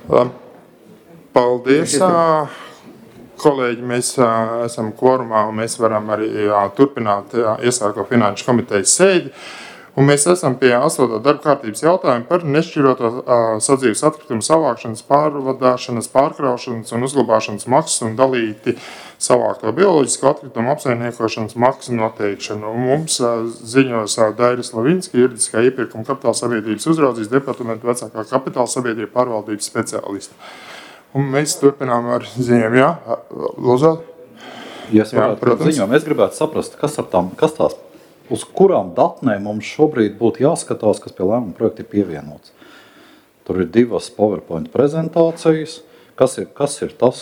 Paldies, kolēģi. Mēs esam kvorumā un mēs varam arī turpināt iesākto finanšu komitejas sēdi. Un mēs esam pie 8. darba kārtības jautājuma par nešķiroto sadzīves atkritumu savākšanas, pārvadāšanas, pārkraušanas un uzglabāšanas maksas un dalīti savākto bioloģisko atkritumu apsaimniekošanas maksu noteikšanu. Un mums ziņos Daira Slavinska, juridiskā iepirkuma kapitāla sabiedrības uzraudzības departamenta vecākā kapitāla sabiedrība pārvaldības speciālista. Un mēs turpinām ar ziņām, jā? Lūdzot? Ja es varētu ziņām, es gribētu saprast, kas tās, uz kurām datnēm mums šobrīd būtu jāskatās, kas pie lēmuma projekta ir pievienots. Tur ir 2 PowerPoint prezentācijas. Kas ir tas,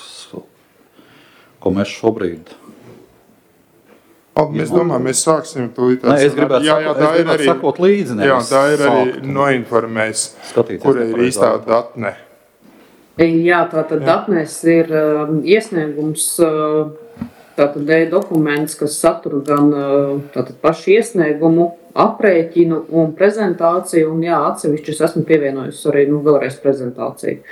ko mēs šobrīd... Mēs domājam, mēs sāksim tūlīt. Nē, es gribētu sakot līdzi. Jā, tā ir arī noinformēs, kur ir īstā datne. Jā, tātad datnēs ir iesniegums, tātad dokuments, kas satur gan tātad pašu iesniegumu, aprēķinu un prezentāciju, un jā, atsevišķus esmu pievienojusi arī vēlreiz prezentāciju.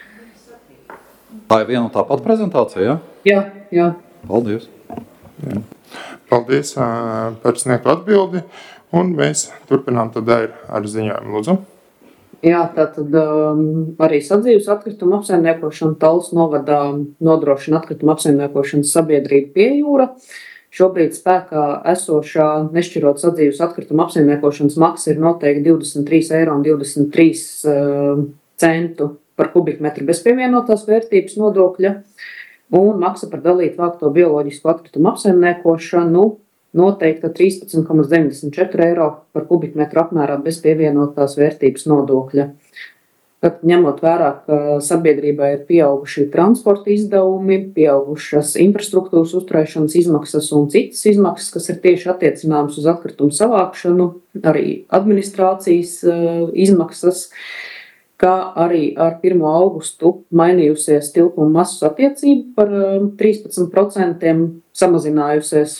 Tā ir viena un tā pat prezentācija, jā? Jā. Paldies. Jā. Paldies par sniegtu atbildi, un mēs turpinām tad ar ziņojumu, lūdzu. Jā, tātad arī sadzīves atkritumu apsaimniekošana Tallas novadā nodrošina atkritumu apsaimniekošanas sabiedrība Piejūra. Šobrīd spēkā esošā nešķirot sadzīves atkritumu apsaimniekošanas maksa ir noteikti 23,23 € par kubikmetru bez pievienotās vērtības nodokļa, un maksa par dalītu vākto bioloģisko atkritumu apsaimniekošanu noteikta 13,94 € par kubikmetru apmērā bez pievienotās vērtības nodokļa. Tad, ņemot vērā, ka sabiedrībā ir pieauguši transporta izdevumi, pieaugušas infrastruktūras uzturēšanas izmaksas un citas izmaksas, kas ir tieši attiecināmas uz atkritumu savākšanu, arī administrācijas izmaksas, kā arī ar 1. augustu mainījusies tilpuma masas attiecība par 13% samazinājusies.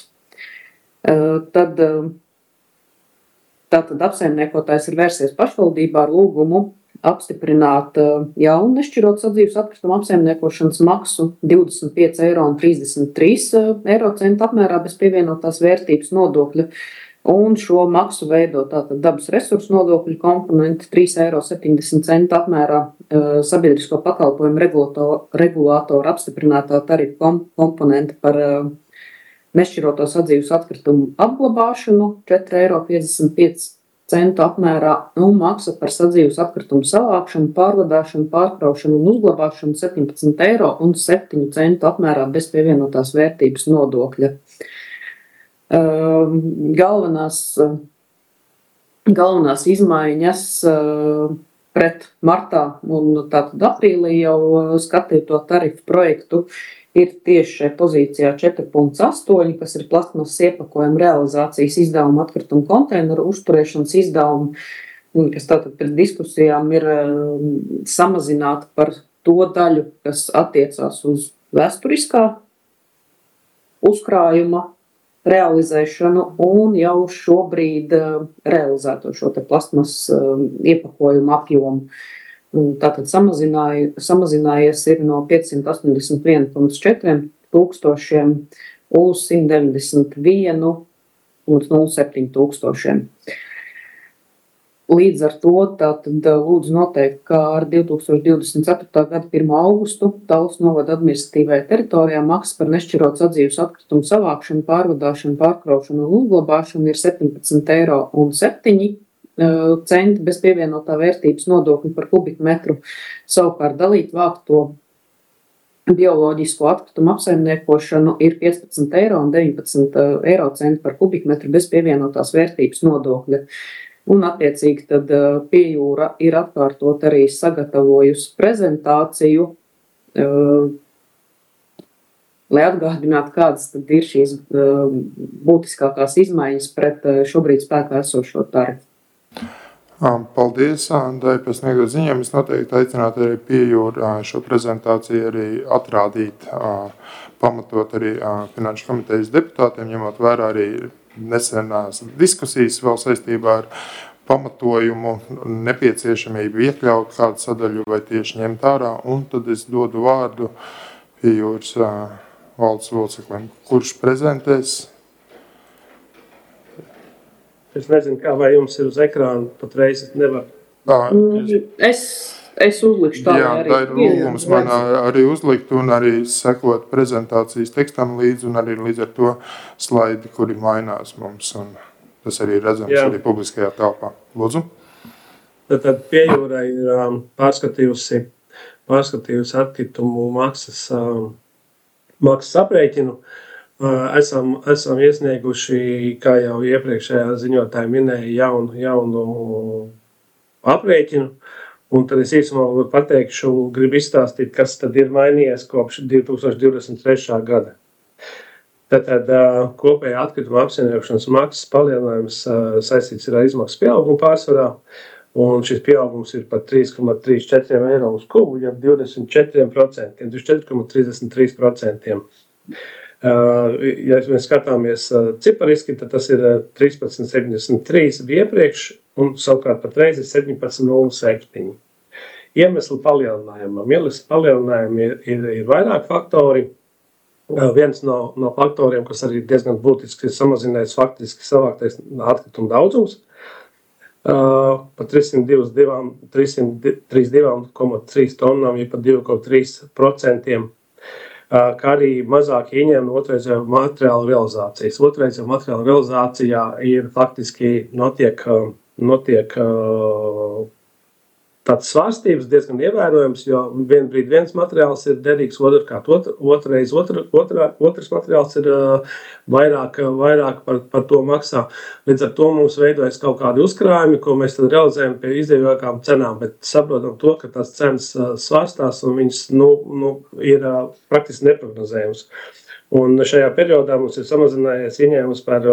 Tātad apsaimniekotājs ir vērsies pašvaldībā ar lūgumu apstiprināt jaunu nešķirot sadzīves atkritumu apsaimniekošanas maksu 25,33 € apmērā bez pievienotās vērtības nodokļa, un šo maksu veido tātad dabas resursu nodokļu komponenti 3,70 € apmērā sabiedrisko pakalpojumu regulātoru apstiprinātā tarifa komponenta par nešķiroto sadzīves atkritumu apglabāšanu 4,55 € apmērā un maksa par sadzīves atkritumu savākšanu, pārvadāšanu, pārkraušanu un uzglabāšanu 17,07 € apmērā bez pievienotās vērtības nodokļa. Galvenās izmaiņas pret martā un tātad aprīlī jau skatīto tarifu projektu ir tieši šajā pozīcijā 4.8, kas ir plastmasas iepakojuma realizācijas izdevuma atkritumu konteineru uzturēšanas izdevumu, kas tātad pēc diskusijām ir samazināta par to daļu, kas attiecās uz vēsturiskā uzkrājuma realizēšanu un jau šobrīd realizēto šo te plastmasas iepakojumu apjomu. Tātad samazinājies ir no 581,4 tūkstošiem uz 191,07 tūkstošiem. Līdz ar to tātad lūdzu noteikt, ka ar 2024. gada 1. augustu Tallas novada administratīvajā teritorijā maksa par nešķirot sadzīves atkritumu savākšanu, pārvadāšanu, pārkraušanu un uzglabāšanu ir 17,07 € bez pievienotā vērtības nodokļa par kubikmetru. Savukārt dalīt vākto bioloģisko atkritumu apsaimniekošanu ir 15,19 € par kubikmetru bez pievienotās vērtības nodokļa. Un attiecīgi tad Piejūra ir atkārtot arī sagatavojusi prezentāciju, lai atgādinātu, kādas tad ir šīs būtiskākās izmaiņas pret šobrīd spēkā esošo tarifu. Paldies, Dai, par sniegto ziņām. Es noteikti aicinātu arī Piejūru šo prezentāciju arī atrādīt, pamatot arī finanšu komitejas deputātiem, ņemot vērā arī nesenās diskusijas vēl saistībā ar pamatojumu, nepieciešamību iekļaut kādu sadaļu vai tieši ņemt ārā, un tad es dodu vārdu pie jūras valdes loceklim. Kurš prezentēs? Es nezinu, kā vai jums ir uz ekrāna, patreiz nevar. Es uzlikšu tā, jā, tā ir lūgums man arī uzlikt un arī sekot prezentācijas tekstam līdzi un arī līdz ar to slaidi, kuri mainās mums. Un tas arī redzams arī publiskajā telpā. Lūdzu. Tad Piejūra ir pārskatījusi atkritumu maksas aprēķinu. Esam iesnieguši, kā jau iepriekšējā ziņotāja minēja, jaunu aprēķinu. Un tad es īsumā pateikšu, gribu izstāstīt, kas tad ir mainījies kopš 2023. gada. Tātad kopējā atkrituma apsaimniekošanas maksas palielinājums saistīts ar izmaksu pieaugumu pārsvarā, un šis pieaugums ir par 3,34 eiro uz kubu, ja 24%, 24,33%. Ja mēs skatāmies cipariski, tad tas ir 13,73 bija iepriekš, un savukārt patreiz ir 17,07. Iemesli palielinājumam. Ir vairāk faktori. Viens no faktoriem, kas arī diezgan būtiski ir samazinājis faktiski savāktais atkritumu daudzums, par 332,3 tonnām, ja par 2,3%, kā arī mazāk ieņēma otrreizējo materiālu realizācijas. Otrreizējo materiālu realizācijā ir faktiski notiek tāds svārstības diezgan ievērojams, jo vienbrīd viens materiāls ir derīgs, otrreiz otrs materiāls ir vairāk par to maksā. Līdz ar to mums veidojas kaut kādi uzkrājumi, ko mēs tad realizējam pie izdevīgākām cenām, bet saprotam to, ka tās cenas svārstās un viņas ir praktiski neprognozējums. Un šajā periodā mums ir samazinājies ieņēmums par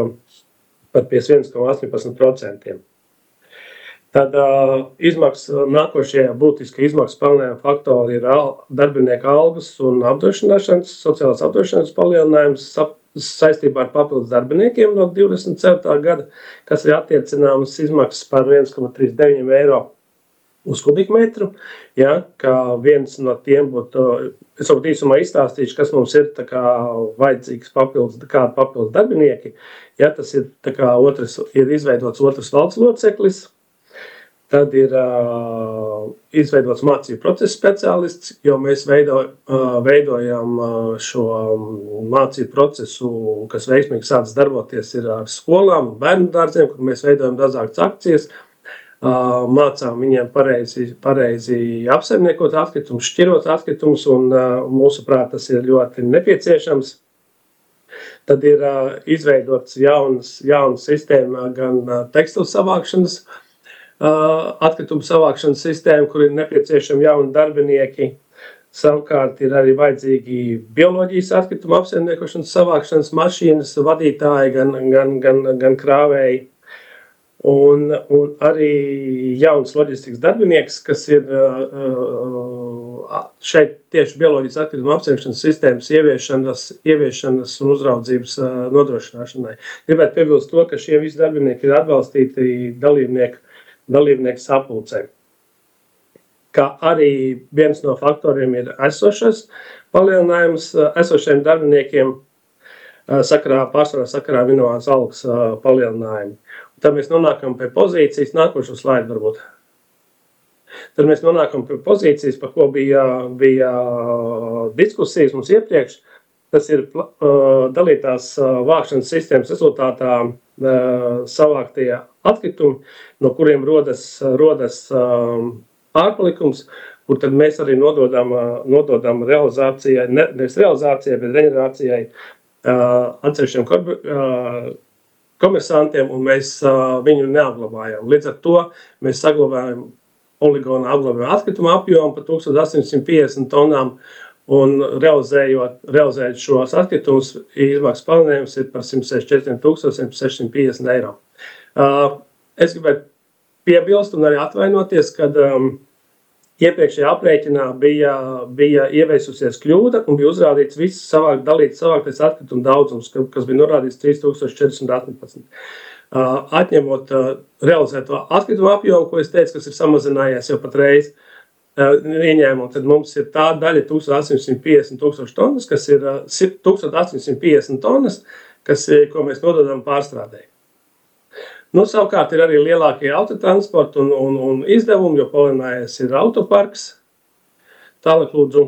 51,18%. Tad nākošie būtiski izmaksu palielinājuma faktori ir darbinieku algas un apdrošināšanas, sociālās apdrošināšanas palielinājums saistībā ar papildus darbiniekiem no 24. gada, kas ir attiecināmas izmaksas par 1,39 eiro uz kubikmetru. Ja, kā viens no tiem būtu, es varbūt īsumā izstāstīšu, kas mums ir tā kā vajadzīgs papildus darbinieki. Ja, tas ir tā kā ir izveidots otrs valdes loceklis. Tad ir izveidots mācību procesa speciālists, jo mēs veidojam šo mācību procesu, kas veiksmīgi sācis darboties ir ar skolām un bērnu dārziem, kur mēs veidojam dažādas akcijas, mācām viņiem pareizi apsaimniekot atkritumus, šķirot atkritumus, un mūsuprāt tas ir ļoti nepieciešams. Tad ir izveidots jauna sistēma gan tekstilu savākšanas, atkritumu savākšanas sistēma, kur ir nepieciešami jauni darbinieki. Savukārt ir arī vajadzīgi bioloģijas atkritumu apsaimniekošanas savākšanas mašīnas vadītāji, gan krāvēji. Un arī jauns loģistikas darbinieks, kas ir šeit tieši bioloģijas atkritumu apsaimniekošanas sistēmas ieviešanas un uzraudzības nodrošināšanai. Gribētu piebilst to, ka šie visi darbinieki ir atbalstīti dalībnieku sapulcē. Kā arī viens no faktoriem ir esošais palielinājums esošiem darbiniekiem pārsvarā sakarā minimālās algas palielinājumu. Tad mēs nonākam pie pozīcijas, nākošo slaidu varbūt. Tad mēs nonākam pie pozīcijas, par ko bija diskusijas mums iepriekš. Tas ir dalītās vākšanas sistēmas rezultātā savāktie atkritumi, no kuriem rodas ārpalikums, kur tad mēs arī nododam realizācijai, nevis realizācijai, bet reģenerācijai atsevišķiem komersantiem, un mēs viņu neapglabājam. Līdz ar to mēs saglabājam poligonā apglabājumu atkritumu apjomu par 1850 tonām, un realizējot šos atkritumus, izmaksas palielinājums ir par 164,650 eiro. Es gribētu piebilst un arī atvainoties, kad iepriekšējā aprēķinā bija ieveisusies kļūda un bija uzrādīts viss savāktais atkritumu daudzums, kas bija norādīts 3418. atņemot realizēto atkritumu apjomu, ko es teicu, kas ir samazinājies jau patreiz ieņēmumu, tad mums ir tā daļa 1850 tūkstoši tonnas, kas ir 1850 tonnas, ko mēs nododam pārstrādē. Nu, savukārt ir arī lielākie autotransporti un izdevumi, jo palielinājās ir autoparks. Tālāk lūdzu.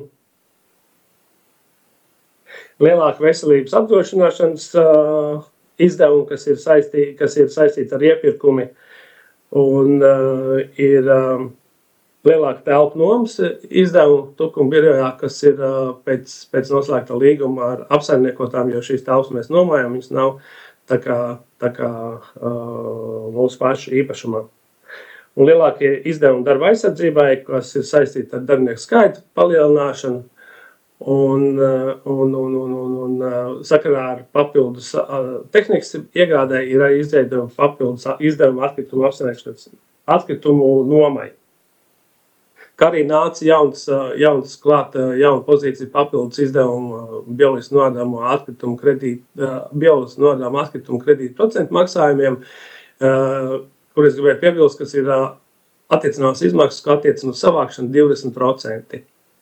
Lielāka veselības apdrošināšanas izdevumi, kas ir saistīti ar iepirkumi, un ir lielāka telpu nomas izdevumu Tukuma birojā, kas ir pēc noslēgta līguma ar apsaimniekotām, jo šīs telpas mēs nomājam, viņas nav tā kā mūsu pašu īpašumā. Un lielākie izdevumi darba aizsardzībai, kas ir saistīti ar darbinieku skaitu palielināšanu, un sakarā ar papildus tehnikas iegādē ir arī izveidojumi papildus izdevumu atkritumu apsaimniekošanas atkritumu nomai. Kā arī nāca jauns klāt, jauna pozīcija papildus izdevumu bioloģiski nodāmo atkritumu kredītu procentu maksājumiem, kur es gribēju piebilst, kas ir attiecināmas izmaksas, kā attiecina uz savākšanu 20%.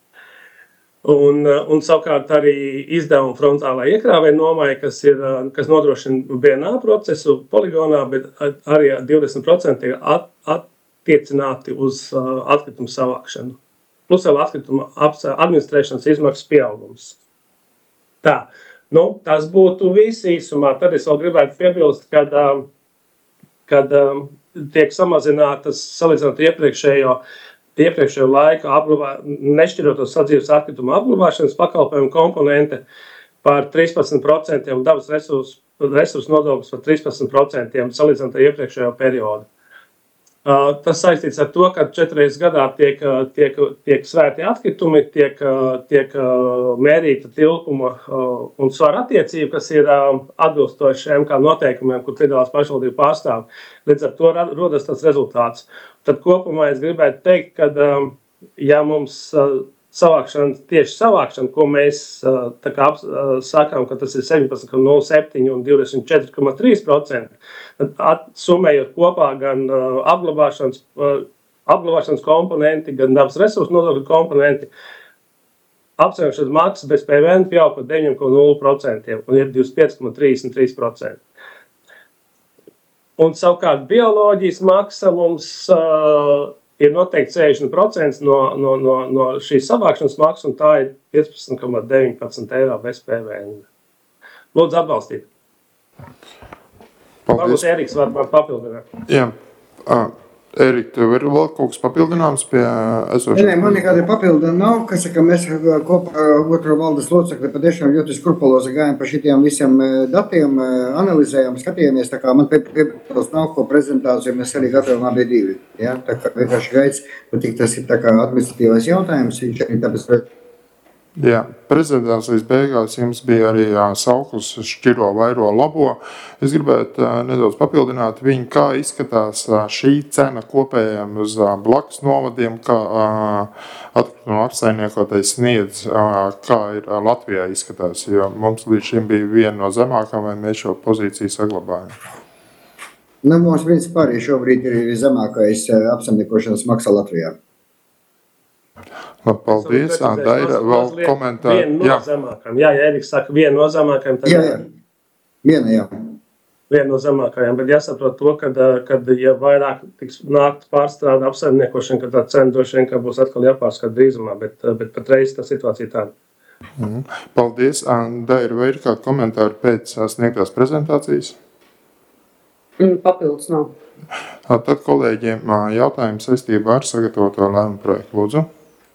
Un savukārt arī izdevumu frontālai iekrāvēju nomai, kas nodrošina BNA procesu poligonā, bet arī 20% ir attiecināti uz atkritumu savākšanu. Plus vēl atkritumu administrēšanas izmaksas pieaugums. Tā, tas būtu viss īsumā. Tad es vēl gribētu piebilst, kad tiek samazinātas, salīdzinot iepriekšējo laiku, nešķirotos sadzīves atkritumu apglabāšanas pakalpojumu komponente par 13% un dabas resursu nodoklis par 13% salīdzinot ar iepriekšējo periodu. Tas saistīts ar to, ka 4 reizes gadā tiek svērti atkritumi, tiek mērīta tilpuma un svara attiecība, kas ir atbilstoši MK noteikumiem, kur piedalās pašvaldību pārstāvi. Līdz ar to rodas tas rezultāts. Tad kopumā es gribētu teikt, ka ja mums tieši savākšana, ko mēs sakām, ka tas ir 17,07 un 24,3%, tad summējot kopā gan apglabāšanas komponenti, gan dabas resursu nodokļu komponenti, apsaimniekošanas maksas bez PVN pieaug par 9,0% un ir 25,33%. Un savukārt bioloģijas maksa mums ir noteikti 60% no šīs savākšanas maksas, un tā ir 15,19 eiro bez PVN. Lūdzu atbalstīt. Paldies. Varbūt Eriks var papildināt. Jā. Erika, tev ir vēl kaut kas papildināms pie esošā? Nē, man nekāda papildinājuma nav. Kas saka, mēs kopā otro valdes locekli patiešām ļoti skrupulozi gājām pa šitiem visiem datiem, analizējām, skatījāmies, tā kā man piebilst nav ko prezentāciju, mēs arī gatavām abi divi. Ja? Tā kā vienkārši gaids, bet tik tas ir tā kā administratīvais jautājums, viņš arī tāpēc... Jā, prezentācijas beigās jums bija arī sauklis šķiro, vairo, labo. Es gribētu nedaudz papildināt viņu, kā izskatās šī cena kopējiem uz blakus novadiem, kā atkrituma apsaimniekotais sniedz, kā ir Latvijā izskatās, jo mums līdz šim bija viena no zemākām, vai mēs šo pozīciju saglabājam. Mums principā arī šobrīd ir zemākais apsaimniekošanas maksa Latvijā. Labi, paldies. Daira, vēl komentāri. Viena no zemākajām. Jā, Eriks saka, viena no zemākajām. Jā. Viena no zemākajām, bet jāsaprot to, kad ja vairāk tiks nākt pārstrāda apsaimniekošana, ka tā cena droši vien, ka būs atkal jāpārskat drīzumā, bet patreiz tā situācija tāda. Paldies. Daira, vai ir kādi komentāri pēc sniegtās prezentācijas? Papildus nav. Tad kolēģiem jautājums saistībā ar sagatavoto lēmumu projektu. Lūdzu.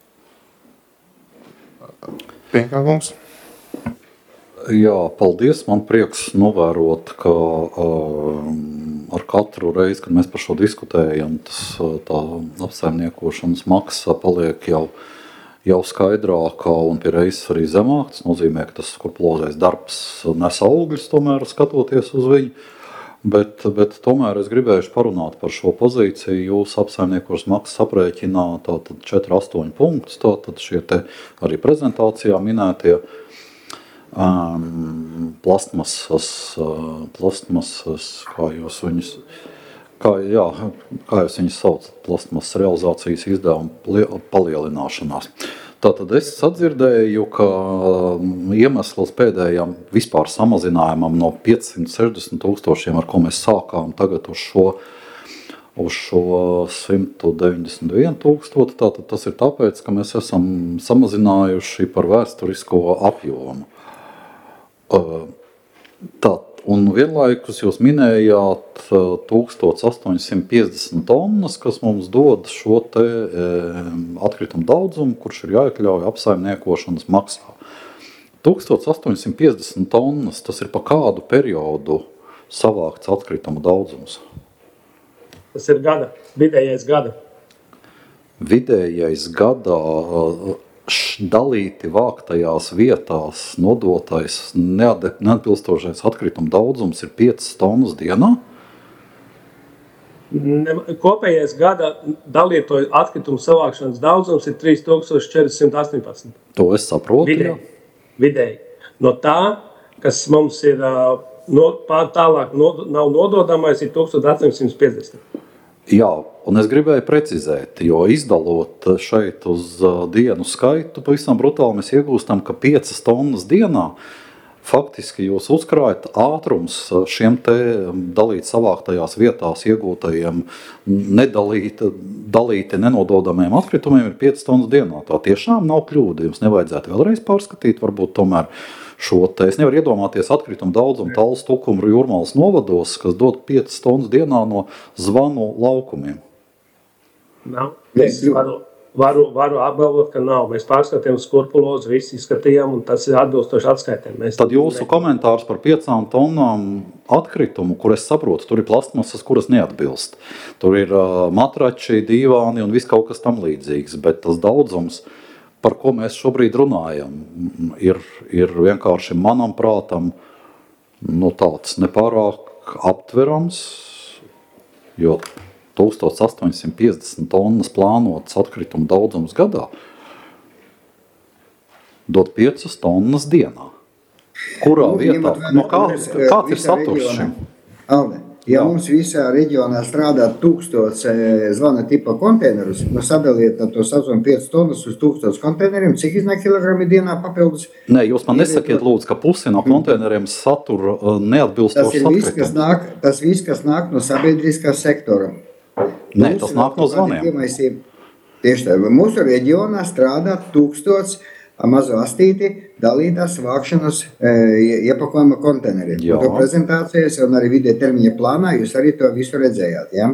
Pienkārkungs. Jā, paldies. Man prieks novērot, ka ar katru reizi, kad mēs par šo diskutējam, tā apsaimniekošanas maksa paliek jau skaidrāka un pie reizes arī zemāk. Tas nozīmē, ka tas skrupulozais darbs nes augļus, tomēr skatoties uz viņu. Bet tomēr es gribēju parunāt par šo pozīciju. Jūs apsaimniekošanas maksas aprēķinā tātad 4,8 punktus, tātad šie te arī prezentācijā minētie. plastmasas, kā jūs viņus saucat, plastmasas realizācijas izdevumu palielināšanās. Tātad es sadzirdēju, ka iemesls pēdējām vispār samazinājumam no 560 000, ar ko mēs sākām tagad uz šo 191 000, tātad tas ir tāpēc, ka mēs esam samazinājuši par vēsturisko apjomu. Un vienlaikus jūs minējāt 1850 tonnas, kas mums dod šo te atkritumu daudzumu, kurš ir jāiekļauj apsaimniekošanas maksā. 1850 tonnas, tas ir pa kādu periodu savākts atkritumu daudzums? Tas ir vidējais gada. Vidējais gadā dalīti vāktajās vietās nodotais neatbilstošais atkrituma daudzums ir 5 tonnas dienā? Kopējais gada dalīto atkritumu savākšanas daudzums ir 3418. To es saprotu. Vidēji. No tā, kas mums ir tālāk nav nododamais, ir 1850. Jā, un es gribēju precizēt, jo izdalot šeit uz dienu skaitu, pavisam brutāli mēs iegūstam, ka 5 tonnas dienā faktiski jūs uzkrājat ātrums šiem te dalīt savāktajās vietās iegūtajiem dalīti nenododamiem atkritumiem ir 5 tonnas dienā. Tā tiešām nav kļūda. Jums nevajadzētu vēlreiz pārskatīt, varbūt tomēr šo te. Es nevaru iedomāties atkritumu daudzumu Tallas, Tukuma, Jūrmalas novados, kas dod 5 tonnas dienā no Zvanu laukumiem. Nav. Es varu apgalvot, ka nav. Mēs pārskatījām skrupulozi, visi izskatījām, un tas ir atbilstoši atskaitēm. Tad jūsu komentārs par 5 tonnām atkritumu, kur es saprotu, tur ir plastmasas, kuras neatbilst. Tur ir matrači, dīvāni un viss kaut kas tam līdzīgs, bet tas daudzums, par ko mēs šobrīd runājam, ir vienkārši manam prātam tāds nepārāk aptverams, jo 1850 tonnas plānotas atkrituma daudzums gadā dod 5 tonnas dienā. Kurā vietā? Kāds ir saturs šim? Alde, ja mums visā reģionā strādā 1000 zvana tipa konteinerus, sadaliet to saucam 5 tonnas uz 1000 konteineriem, cik iznāk kilogrami dienā papildus? Nē, jūs man nesakiet lūdzu, ka pusi no konteineriem satur neatbilstošs atkritumus. Tas viss, kas nāk no sabiedriskā sektora. Nē, tas nāk no zvaniem. Tieši tā, mūsu reģionā strādā 1000 mazo astīti dalītās vākšanas iepakojuma konteineriem. To prezentācijas un arī vidē termiņa plānā jūs arī to visu redzējāt. Ja?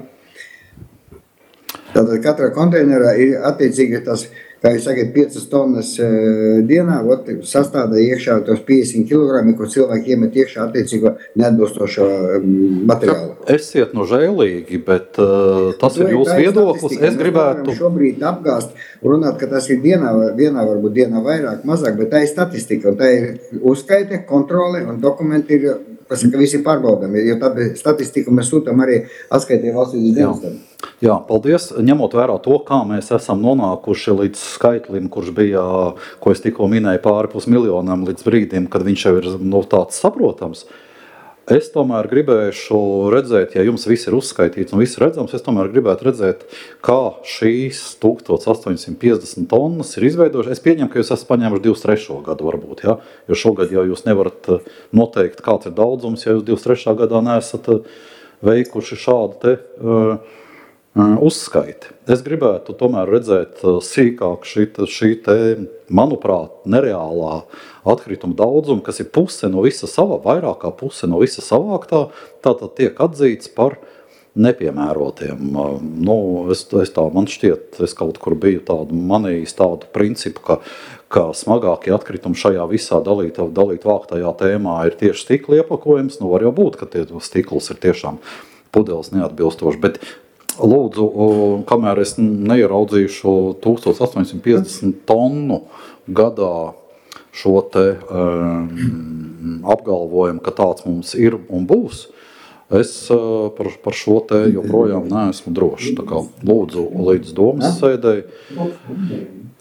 Tātad katra konteinerā ir attiecīgi tas, kā jūs sakat, 5 tonnas dienā, sastāda iekšā tos 50 kg, ko cilvēki iemet iekšā attiecīgo neatbilstošo materiālu. Esiet žēlīgi, bet tas ir jūsu viedoklis. Es gribētu šobrīd apgāst, runāt, ka tas ir dienā varbūt dienā vairāk, mazāk, bet tā ir statistika, un tā ir uzskaite, kontrole un dokumenti ir, ka visi pārbaudami, jo tādu statistiku mēs sūtam arī atskaitē valstības dienestam. Jā, paldies. Ņemot vērā to, kā mēs esam nonākuši līdz skaitlim, kurš bija, ko es tikko minēju, pāri 500 000 līdz brīdim, kad viņš jau ir tāds saprotams, es tomēr gribēšu redzēt, ja jums viss ir uzskaitīts un viss redzams, es tomēr gribētu redzēt, kā šīs 1850 tonnas ir izveidojuši. Es pieņemu, ka jūs esat paņēmuši 23. gadu varbūt, ja? Jo šogad jau jūs nevarat noteikt, kāds ir daudzums, ja jūs 23. gadā neesat veikuši šādu te uzskaiti. Es gribētu tomēr redzēt sīkāk šī te, manuprāt, nereālā atkrituma daudzuma, kas ir puse no visa vairāk kā puse no visa savāktā, tātad tiek atzīts par nepiemērotiem. Man šķiet, es kaut kur biju manījis tādu principu, ka smagākie atkritumi šajā visā dalīt vāktajā tēmā ir tieši stikla iepakojums. Var jau būt, ka tie stikls ir tiešām pudeles neatbilstoši, bet lūdzu, kamēr es neieraudzīšu 1850 tonnu gadā šo te apgalvojumu, ka tāds mums ir un būs, es par šo te joprojām neesmu drošs. Tā kā lūdzu līdz domas sēdēji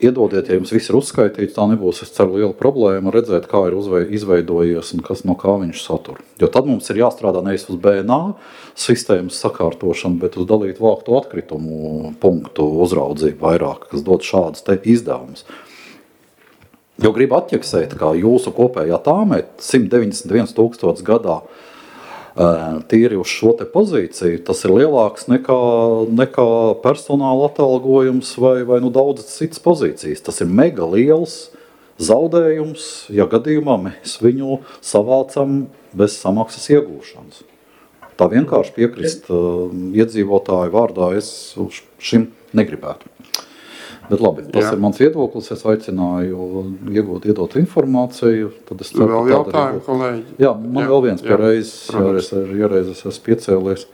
Iedodiet, ja jums viss ir uzskaitīts, tā nebūs, es ceru, liela problēma redzēt, kā ir izveidojies un kas no kā viņš satur. Jo tad mums ir jāstrādā nevis uz BNA sistēmas sakārtošanu, bet uz dalītu vāktu atkritumu punktu uzraudzību vairāk, kas dod šādas te izdevumus. Jo gribu atķeksēt, kā jūsu kopējā tāmē 191 000 gadā tīri uz šo te pozīciju, tas ir lielāks nekā personāla atalgojums vai daudzas citas pozīcijas. Tas ir mega liels zaudējums, ja gadījumā mēs viņu savācam bez samaksas iegūšanas. Tā vienkārši piekrist iedzīvotāju vārdā es uz šim negribētu. Bet labi, tas ir mans viedoklis, es aicināju iedot informāciju. Tad es ceru, vēl jautājumu, kolēģi? Jā, man vēl viens pierreiz es esmu piecēlies.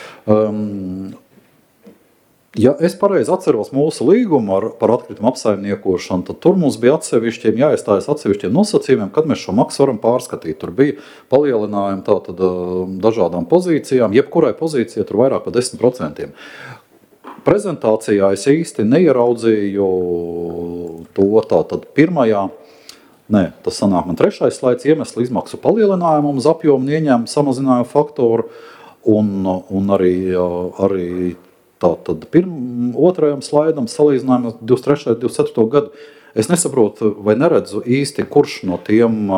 Ja es pareizi atceros mūsu līgumu par atkritumu apsaimniekošanu, tad tur mums bija jāiestājas atsevišķiem nosacījumiem, kad mēs šo maksu varam pārskatīt. Tur bija palielinājumi tātad dažādām pozīcijām, jebkurai pozīcijai tur vairāk par 10%. Prezentācijā es īsti neieraudzīju to tātad pirmajā, tas sanāk man trešais slaids, iemeslu izmaksu palielinājumu uz apjomu un ieņēmumu samazinājumu faktoru un arī tātad otrajam slaidam salīdzinājumu 23. 24. gadu. Es nesaprotu vai neredzu īsti, kurš no tiem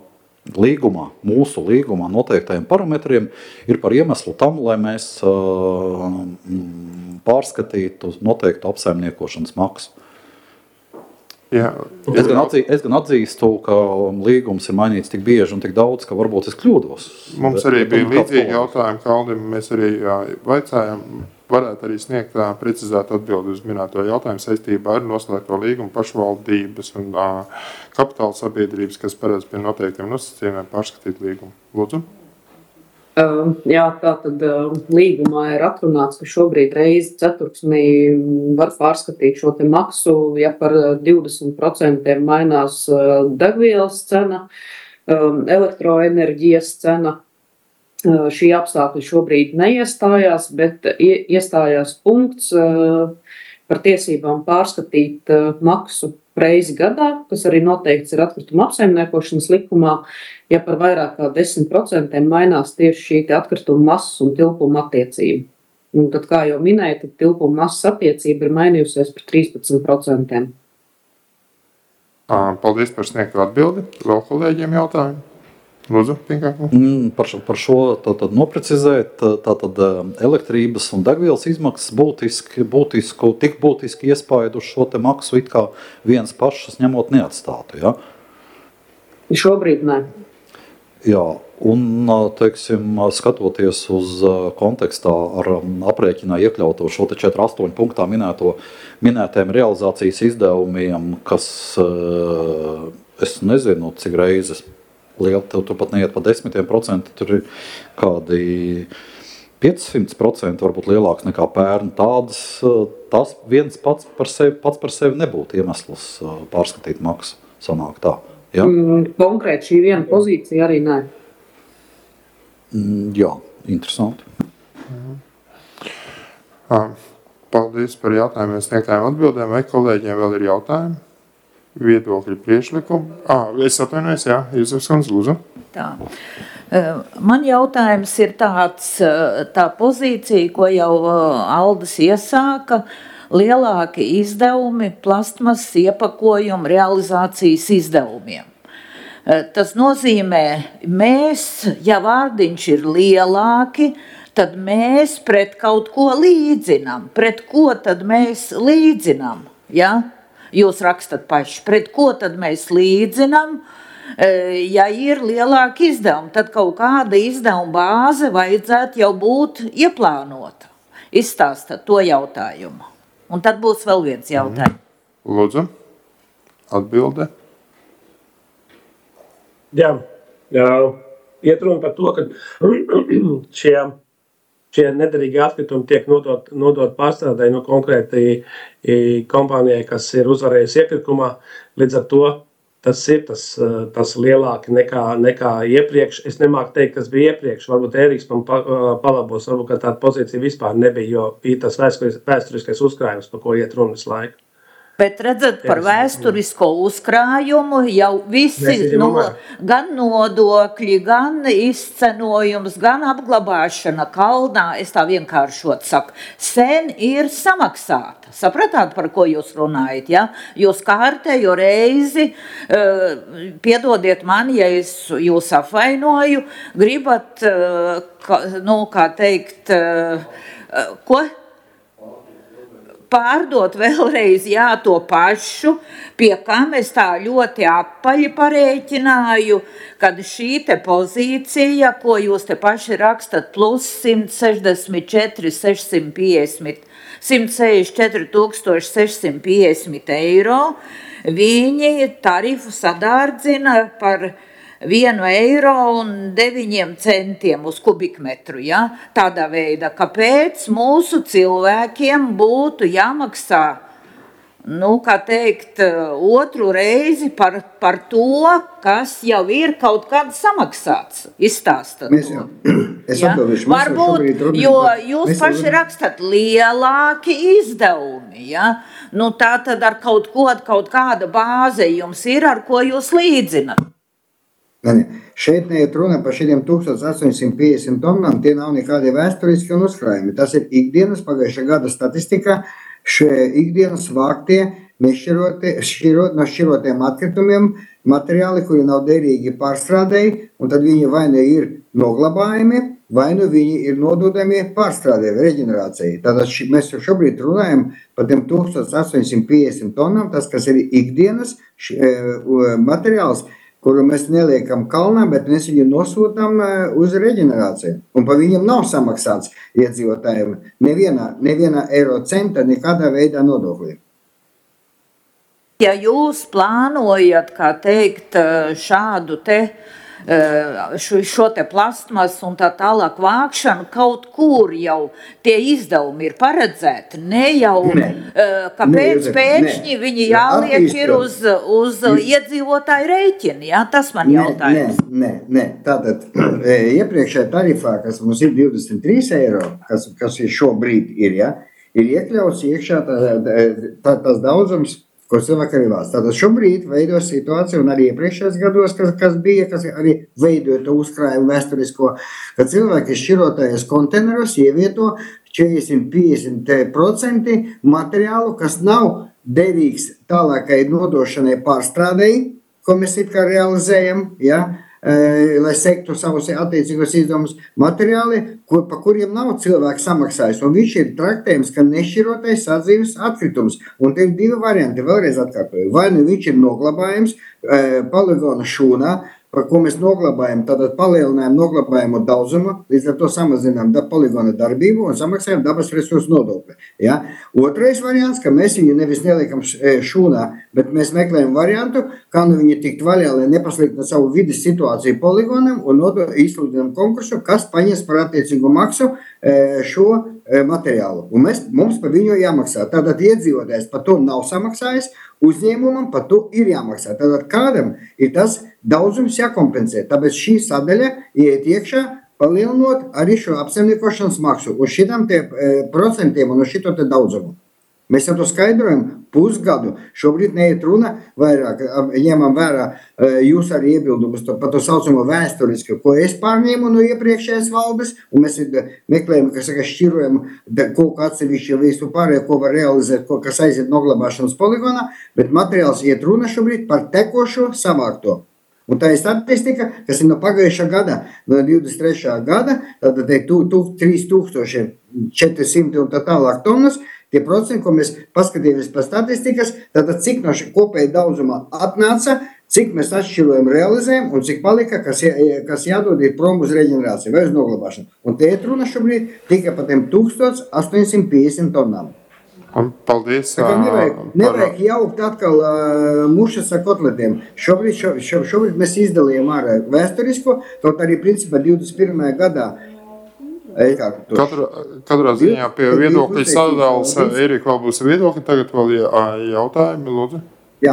mūsu līgumā noteiktajiem parametriem ir par iemeslu tam, lai mēs pārskatītu noteiktu apsaimniekošanas maksu. Jā. Es gan atzīstu, ka līgums ir mainīts tik bieži un tik daudz, ka varbūt es kļūdos. Mums arī bija līdzīgi jautājumi, Kaldim, mēs arī vaicājām, varētu arī sniegt precizētu atbildi uz minēto jautājumu saistībā ar noslēgto līgumu pašvaldības un kapitāla sabiedrības, kas paredz pie noteiktiem nosacījumiem pārskatīt līgumu. Lūdzu. Jā, tātad līgumā ir atrunāts, ka šobrīd reizi ceturksnī var pārskatīt šo te maksu, ja par 20% mainās degvielas cena, elektroenerģijas cena. Šī apstākļa šobrīd neiestājās, bet iestājās punkts par tiesībām pārskatīt maksu reizi gadā, kas arī noteikts ir atkrituma apsaimniekošanas likumā, ja par vairāk kā 10% mainās tieši šī atkrituma masas un tilpuma attiecība. Un tad, kā jau minēju, tad tilpuma masas attiecība ir mainījusies par 13%. Paldies par sniegto atbildi. Vēl kolēģiem jautājumu? Lūdzu, par šo tātad noprecizēt, tātad elektrības un degvielas izmaksas tik būtiski iespaidu uz šo te maksu it kā viens pašas ņemot neatstātu, ja? Šobrīd ne. Jā, un, teiksim, skatoties uz kontekstā ar aprēķinā iekļauto šo te 4.8 punktā minētiem realizācijas izdevumiem, kas, es nezinu, cik reizes liela, tur pat neiet pa 10%, tur ir kādi 500% varbūt lielāks nekā pērn. Tas viens pats par sevi nebūtu iemesls pārskatīt maksu, sanāk tā. Ja? Konkrēt šī viena pozīcija arī nē. Jā, interesanti. Paldies par jautājumiem sniegtājiem atbildēm. Vai kolēģiem vēl ir jautājumi? Viedokļu priekšlikumu. Es atvainojos, jā, Jūzefs kundze, lūdzu. Tā. Man jautājums ir tāds, tā pozīcija, ko jau Aldis iesāka, lielāki izdevumi plastmasas iepakojumu realizācijas izdevumiem. Tas nozīmē, mēs, ja vārdiņš ir lielāki, tad mēs pret kaut ko līdzinām. Pret ko tad mēs līdzinām, ja? Jūs rakstat paši, pret ko tad mēs līdzinām, ja ir lielāki izdevumi, tad kaut kāda izdevuma bāze vajadzētu jau būt ieplānota. Izstāstat to jautājumu. Un tad būs vēl viens jautājums. Lūdzu, atbilde. Jā, iet runa par to, ka šie nederīgi atkritumi tiek nodot pārstrādē no konkrēti kompānijai, kas ir uzvarējusi iepirkumā. Līdz ar to tas ir tas lielāki nekā iepriekš. Es nemāku teikt, kas bija iepriekš. Varbūt Ēriks man palabos, varbūt tāda pozīcija vispār nebija, jo bija tas vēsturiskais uzkrājums, par ko iet runa visu laiku. Bet redzat, par vēsturisko uzkrājumu jau visi, gan nodokļi, gan izcenojums, gan apglabāšana kalnā, es tā vienkāršot saku, sen ir samaksāta. Sapratāt, par ko jūs runājat, ja? Jūs kārtējo reizi, piedodiet mani, ja es jūs apvainoju, gribat, kā teikt, ko? Pārdot vēlreiz to pašu, pie kam es tā ļoti apaļi parēķināju, kad šī te pozīcija, ko jūs te paši rakstat, plus 164 650 viņi tarifu sadārdzina par 1,09 eiro uz kubikmetru. Ja? Tādā veidā, kāpēc mūsu cilvēkiem būtu jāmaksā, kā teikt, otru reizi par to, kas jau ir kaut kāds samaksāts. Izstāstat. Es atbildīšu. Varbūt, jo jūs paši rakstat lielāki izdevumi. Ja? Tā tad ar kaut kāda bāze jums ir, ar ko jūs līdzinat. Šeit neiet runa par šiem 1850 tonnām, tie nav nekādi vēsturiski un uzkrājumi. Tas ir ikdienas pagājušā gada statistikā, šie ikdienas vāktie no šķirotiem atkritumiem materiāli, kuri nav derīgi pārstrādēji, un tad viņi vai ne ir noglabājumi, vai nu viņi ir nododami pārstrādē, reģenerācijai. Tātad mēs šobrīd runājam par tiem 1850 tonnām, tas, kas ir ikdienas materiāls, kuru mēs neliekam kalnā, bet mēs viņu nosūtām uz reģenerāciju. Un pa viņam nav samaksāts iedzīvotājiem neviena eiro centa nekādā veidā nodokļi. Ja jūs plānojat, kā teikt, šādu šo te plastmasu un tā tālāk vākšanu, kaut kur jau tie izdevumi ir paredzēti, ne jau, kāpēc pēkšņi viņi jāliek ir uz iedzīvotāju rēķini, ja? Tas man jautājums. Nē. Tātad iepriekšējā tarifā, kas mums ir 23 eiro, kas ir šobrīd ir, ja, ir iekļauts iekšā tas daudzums, ko cilvēki arī valsts. Tātad šobrīd veido situāciju, un arī iepriekšējos gados, kas arī veidoja to uzkrājumu vēsturisko, ka cilvēki šķirotajos konteineros ievieto 40-50% materiālu, kas nav derīgs tālākai nodošanai pārstrādēji, ko mēs it kā realizējam, ja, lai sektu savus attiecīgos izdevumus materiāli, pa kuriem nav cilvēks samaksājis. Un viņš ir traktējums, ka nešķirotais sadzīves atkritums. Un te ir divi varianti, vēlreiz atkārtoju. Vai nu viņš ir noglabājums poligona šūnā, par ko mēs noglabājam, tātad palielinājam noglabājumu daudzumu, līdz ar to samazinām poligona darbību un samaksājam dabas resursu nodokli. Ja? Otrais variants, ka mēs viņu nevis neliekam šūnā, bet mēs meklējam variantu, kā nu viņi tikt vaļā, lai nepasliktu savu vides situāciju poligonam un izsludinām konkursu, kas paņems par attiecīgu maksu šo materiālu. Un mums par viņu jāmaksā. Tātad iedzīvotājs par to nav samaksājis, uzņēmumam par to ir jāmaksā. Tātad kādam ir tas daudzums jākompensē. Tāpēc šī sadaļa iet iekšā, palielinot arī šo apsaimniekošanas maksu uz šitām procentiem un uz šito daudzumu. Mēs jau to skaidrojam pusgadu. Šobrīd neiet runa vairāk, ņemam vērā jūs arī iebildumus par to saucamo vēsturiski, ko es pārņēmu no iepriekšējās valdes, un mēs meklējam, šķirojam kaut kā atsevišķi visu pārējo, ko var realizēt, kas aiziet noglabāšanas poligonā, bet materiāls iet runa šobrīd par tekošo savākto. Un tā ir statistika, kas ir no pagājušā gada, no 23. gada, tātad 3400 un tā tālāk tonnas, tie procenti, ko mēs paskatījāmies par statistikas, tātad cik no kopēja daudzumā atnāca, cik mēs atšķirojam realizējam un cik palika, kas jādod ir prom uz reģenerāciju vai uz noglabāšanu. Un te ir runa šobrīd tikai par tiem 1850 tonnām. Paldies. Nevajag jaukt atkal mušas ar kotletiem. Šobrīd mēs izdalījām ārā vēsturisko, kaut arī principā 21. gadā. Katrā ziņā pie viedokļa sadales, Erika, vēl būs viedokļi, tagad vēl jautājumi, lūdzu. Jā.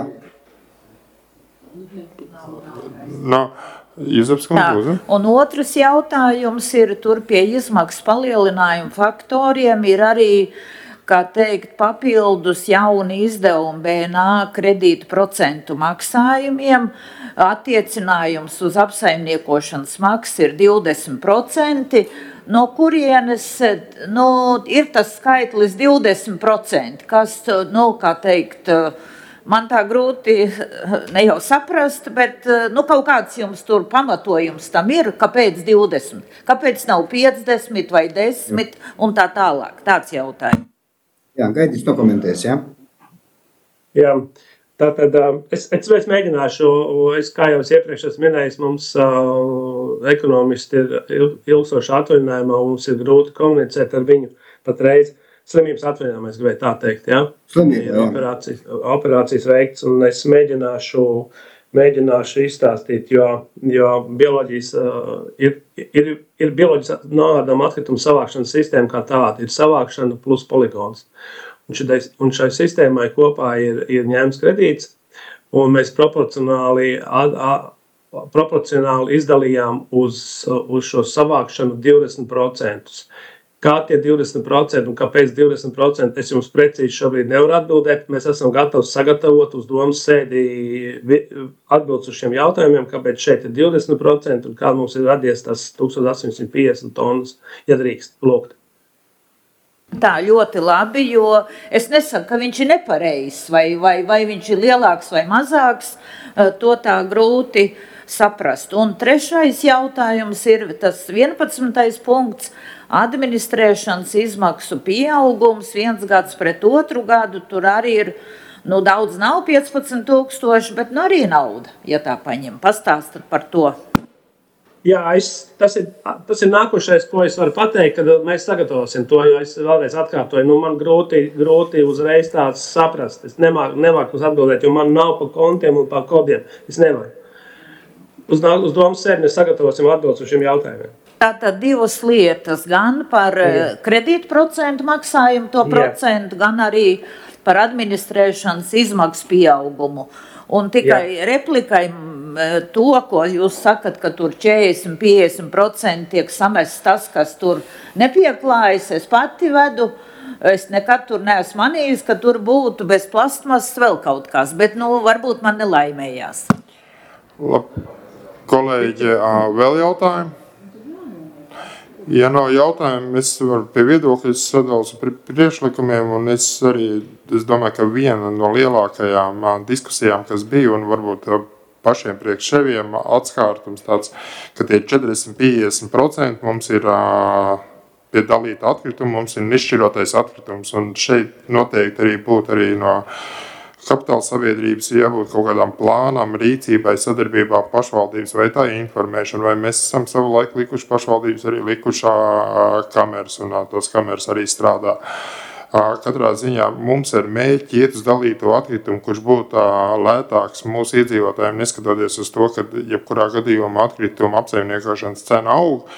Un otrs jautājums ir tur pie izmaksu palielinājuma faktoriem ir arī kā teikt, papildus jauni izdevumi BNA kredītu procentu maksājumiem. Attiecinājums uz apsaimniekošanas maksu ir 20%, no kurienes ir tas skaitlis 20%, kas, kā teikt, man tā grūti ne jau saprast, bet kaut kāds jums tur pamatojums tam ir, kāpēc 20, kāpēc nav 50 vai 10 un tā tālāk. Tāds jautājums. Jā, Gaidis dokumentēs, jā? Jā, tātad es mēģināšu, kā jau es iepriekš esmu minējis, mums ekonomisti ir ilgstoši atvaļinājumā, mums ir grūti komunicēt ar viņu patreiz. Slimības atvaļinājumā, es gribēju tā teikt, ja? Operācijas veikts, un es mēģināšu izstāstīt, jo bioloģijas ir bioloģijas noādama atkrituma savākšanas sistēma kā tāda, ir savākšana plus poligons. Un šai sistēmai kopā ir ņēmts kredīts, un mēs proporcionāli izdalījām uz šo savākšanu 20%. Kā tie 20% un kāpēc 20%, es jums precīzi šobrīd nevaru atbildēt. Mēs esam gatavi sagatavot uz domas sēdī atbildes uz šiem jautājumiem, kāpēc šeit ir 20% un kā mums ir radies tas 1850 tonnas, ja drīkst lūgt. Tā ļoti labi, jo es nesaku, ka viņš ir nepareizs, vai viņš ir lielāks vai mazāks, to tā grūti saprast. Un trešais jautājums ir tas 11. punkts. Administrēšanas izmaksu pieaugums 1 gads pret 2 gadu, tur arī ir, daudz nav 15,000, bet arī nauda, ja tā paņem. Pastāstat par to. Jā, tas ir nākošais, ko es varu pateikt, kad mēs sagatavosim to, jo es vēlreiz atkārtoju, man grūti uzreiz tāds saprast. Es nemāku uz atbildēt, jo man nav pa kontiem un pa kodiem. Es nevaru. Uz domas sēdi mēs sagatavosim atbildes uz šiem jautājumiem. Tātad divas lietas, gan par kredītu procentu maksājumu to procentu, gan arī par administrēšanas izmaksu pieaugumu. Un tikai replikai to, ko jūs sakat, ka tur 40-50% tiek samests tas, kas tur nepieklājas, es pati vedu. Es nekad tur neesmu manījis, ka tur būtu bez plastmasas vēl kaut kas, bet varbūt man nelaimējās. Labi. Kolēģi, vēl jautājumi? Ja nav jautājumu, es varu pie viedokļa sadalus priekšlikumiem, un es domāju, ka viena no lielākajām diskusijām, kas bija, un varbūt pašiem priekš seviem atskārtums tāds, ka tie 40-50% mums ir pie dalīta atkrituma, mums ir nešķirotais atkritums, un šeit noteikti arī būtu arī no kapitāla sabiedrības jābūt kaut kādām plānām, rīcībai, sadarbībā pašvaldības vai tā informēšana, vai mēs esam savu laiku likuši pašvaldības arī likušā kameras, un tos kameras arī strādā. Katrā ziņā mums ir mērķi iet uz dalīto atkritumu, kurš būtu lētāks mūsu iedzīvotājiem, neskatoties uz to, ka jebkurā gadījumā atkrituma apsaimniekošanas cena aug,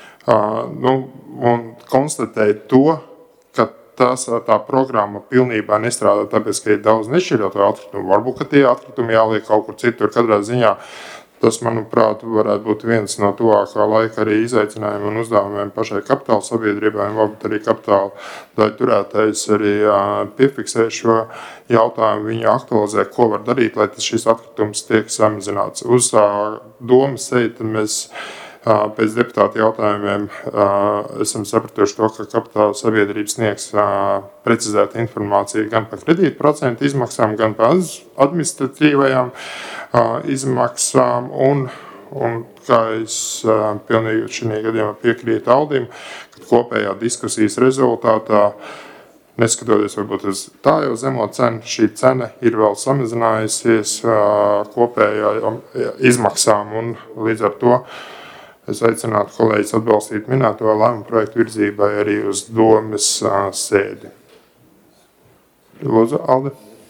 un konstatēt to, ka tā programma pilnībā nestrādā, tāpēc, ka ir daudz nešķiroto atkritumu. Varbūt, ka tie atkritumi jāliek kaut kur citur. Katrā ziņā tas, manuprāt, varētu būt viens no tuvākā laika arī izaicinājumiem un uzdevumiem pašai kapitāla sabiedrībai, un varbūt arī kapitāla daļu turētājs arī piefiksē šo jautājumu, viņi aktualizē, ko var darīt, lai šis atkritums tiek samazināts. Uz domas sēdi mēs pēc deputāta jautājumiem esam sapratuši to, ka kapitāla sabiedrība sniegs precizētu informāciju gan par kredītu procentu izmaksām, gan par administratīvajām izmaksām. Un kā es pilnīgi šajā gadījumā piekrītu Aldim, ka kopējā diskusijas rezultātā, neskatoties varbūt uz tā jau zemo cenu, šī cena ir vēl samazinājusies kopējā izmaksām, un līdz ar to es aicinātu kolēģis atbalstīt minēto lēmumu projektu virzībai arī uz domas sēdi. Lūdzu, Alde.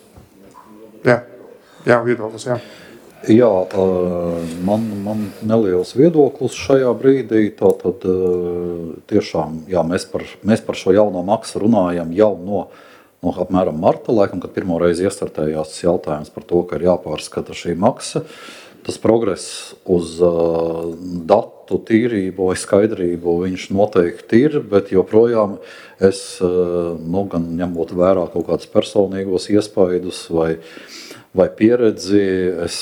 Jā, viedoklis, jā. Jā, man neliels viedoklis šajā brīdī. Tātad tiešām, jā, mēs par šo jauno maksu runājam jau no apmēram marta, laikam, kad pirmo reizi iestartējās jautājums par to, ka ir jāpārskata šī maksa. Tas progress uz datu datu tīrību vai skaidrību viņš noteikti ir, bet joprojām es, gan ņemot vērā kaut kādus personīgos iespaidus vai pieredzi, es